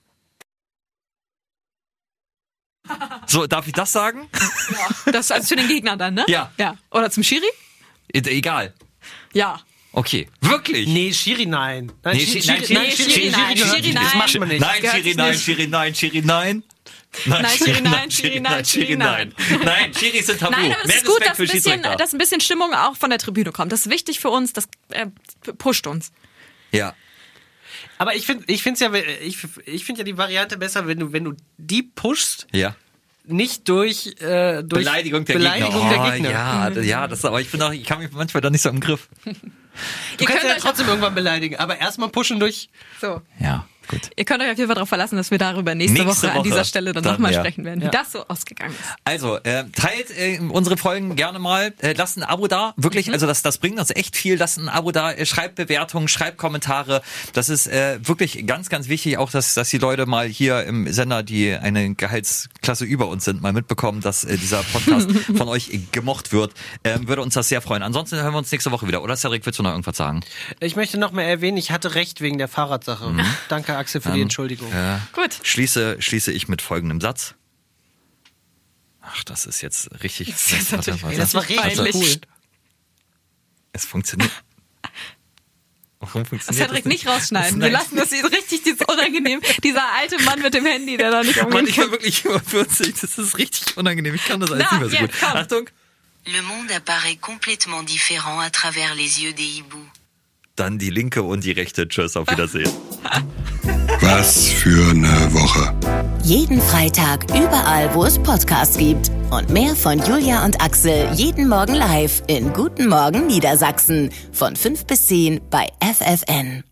So, darf ich das sagen? Das also zu den Gegnern dann, ne? Ja. Ja. Oder zum Schiri? E- Egal. Ja. Okay. Wirklich? Nee, Schiri, nein. Nein, Nee, Schiri, Schiri- nein, Schiri, nein, Schiri- Schiri, Schiri- nein, gehört Schiri- nicht. Das nein. macht man nicht. Nein, gehört Schiri, sich nein, nicht. Schiri, nein, Schiri, nein. Nein, Schiri, nein, Schiri, nein, Schiri, nein. Nein, Schiris sind tabu. Nein, aber es Mehr ist gut, Respekt dass für ein, bisschen, Schiedsrichter. dass ein bisschen Stimmung auch von der Tribüne kommt. Das ist wichtig für uns, das äh, pusht uns. Ja. Aber ich finde ich find's ja, ich, ich finde ja die Variante besser, wenn du, wenn du die pushst, Ja. nicht durch, äh, durch Beleidigung der Beleidigung Gegner. der Gegner. Ja, d- ja, das, aber ich bin auch, ich kann mich manchmal da nicht so im Griff. Du Ihr kannst könnt ja euch- trotzdem irgendwann beleidigen, aber erstmal pushen durch. So. Ja, gut. Ihr könnt euch auf jeden Fall darauf verlassen, dass wir darüber nächste, Nächste Woche, an Woche dieser Stelle dann, dann, nochmal ja. sprechen werden, wie Ja. das so ausgegangen ist. Also, äh, teilt äh, unsere Folgen gerne mal. Äh, lasst ein Abo da. Wirklich, also das, das bringt uns echt viel. Lasst ein Abo da. Äh, schreibt Bewertungen, schreibt Kommentare. Das ist äh, wirklich ganz, ganz wichtig. Auch, dass, dass die Leute mal hier im Sender, die eine Gehaltsklasse über uns sind, mal mitbekommen, dass äh, dieser Podcast von euch gemocht wird. Ähm, würde uns das sehr freuen. Ansonsten hören wir uns nächste Woche wieder. Oder Cedric, willst du noch irgendwas sagen? Ich möchte noch mehr erwähnen, ich hatte recht wegen der Fahrradsache. Danke, Axel, für die Entschuldigung. Äh, Gut. Schließe, schließe ich mit folgendem Satz. Ach, das ist jetzt richtig. Das ist warte, natürlich- warte. Ey, das war richtig Peinlich. cool. Es funktioniert. Warum funktioniert Cedric das nicht rausschneiden. Wir Nein. lassen das hier richtig dieses unangenehm. Dieser alte Mann mit dem Handy, der da nicht Mann, umgehen ich war kann. wirklich über vierzig. Das ist richtig unangenehm. Ich kann das alles Na, nicht mehr so jetzt, gut. komm. Achtung. Le monde apparaît complètement différent à travers les yeux des hiboux. Dann die linke und die rechte. Tschüss, auf Wiedersehen. Was für eine Woche. Jeden Freitag überall, wo es Podcasts gibt. Und mehr von Julia und Axel jeden Morgen live in Guten Morgen Niedersachsen von fünf bis zehn bei F F N.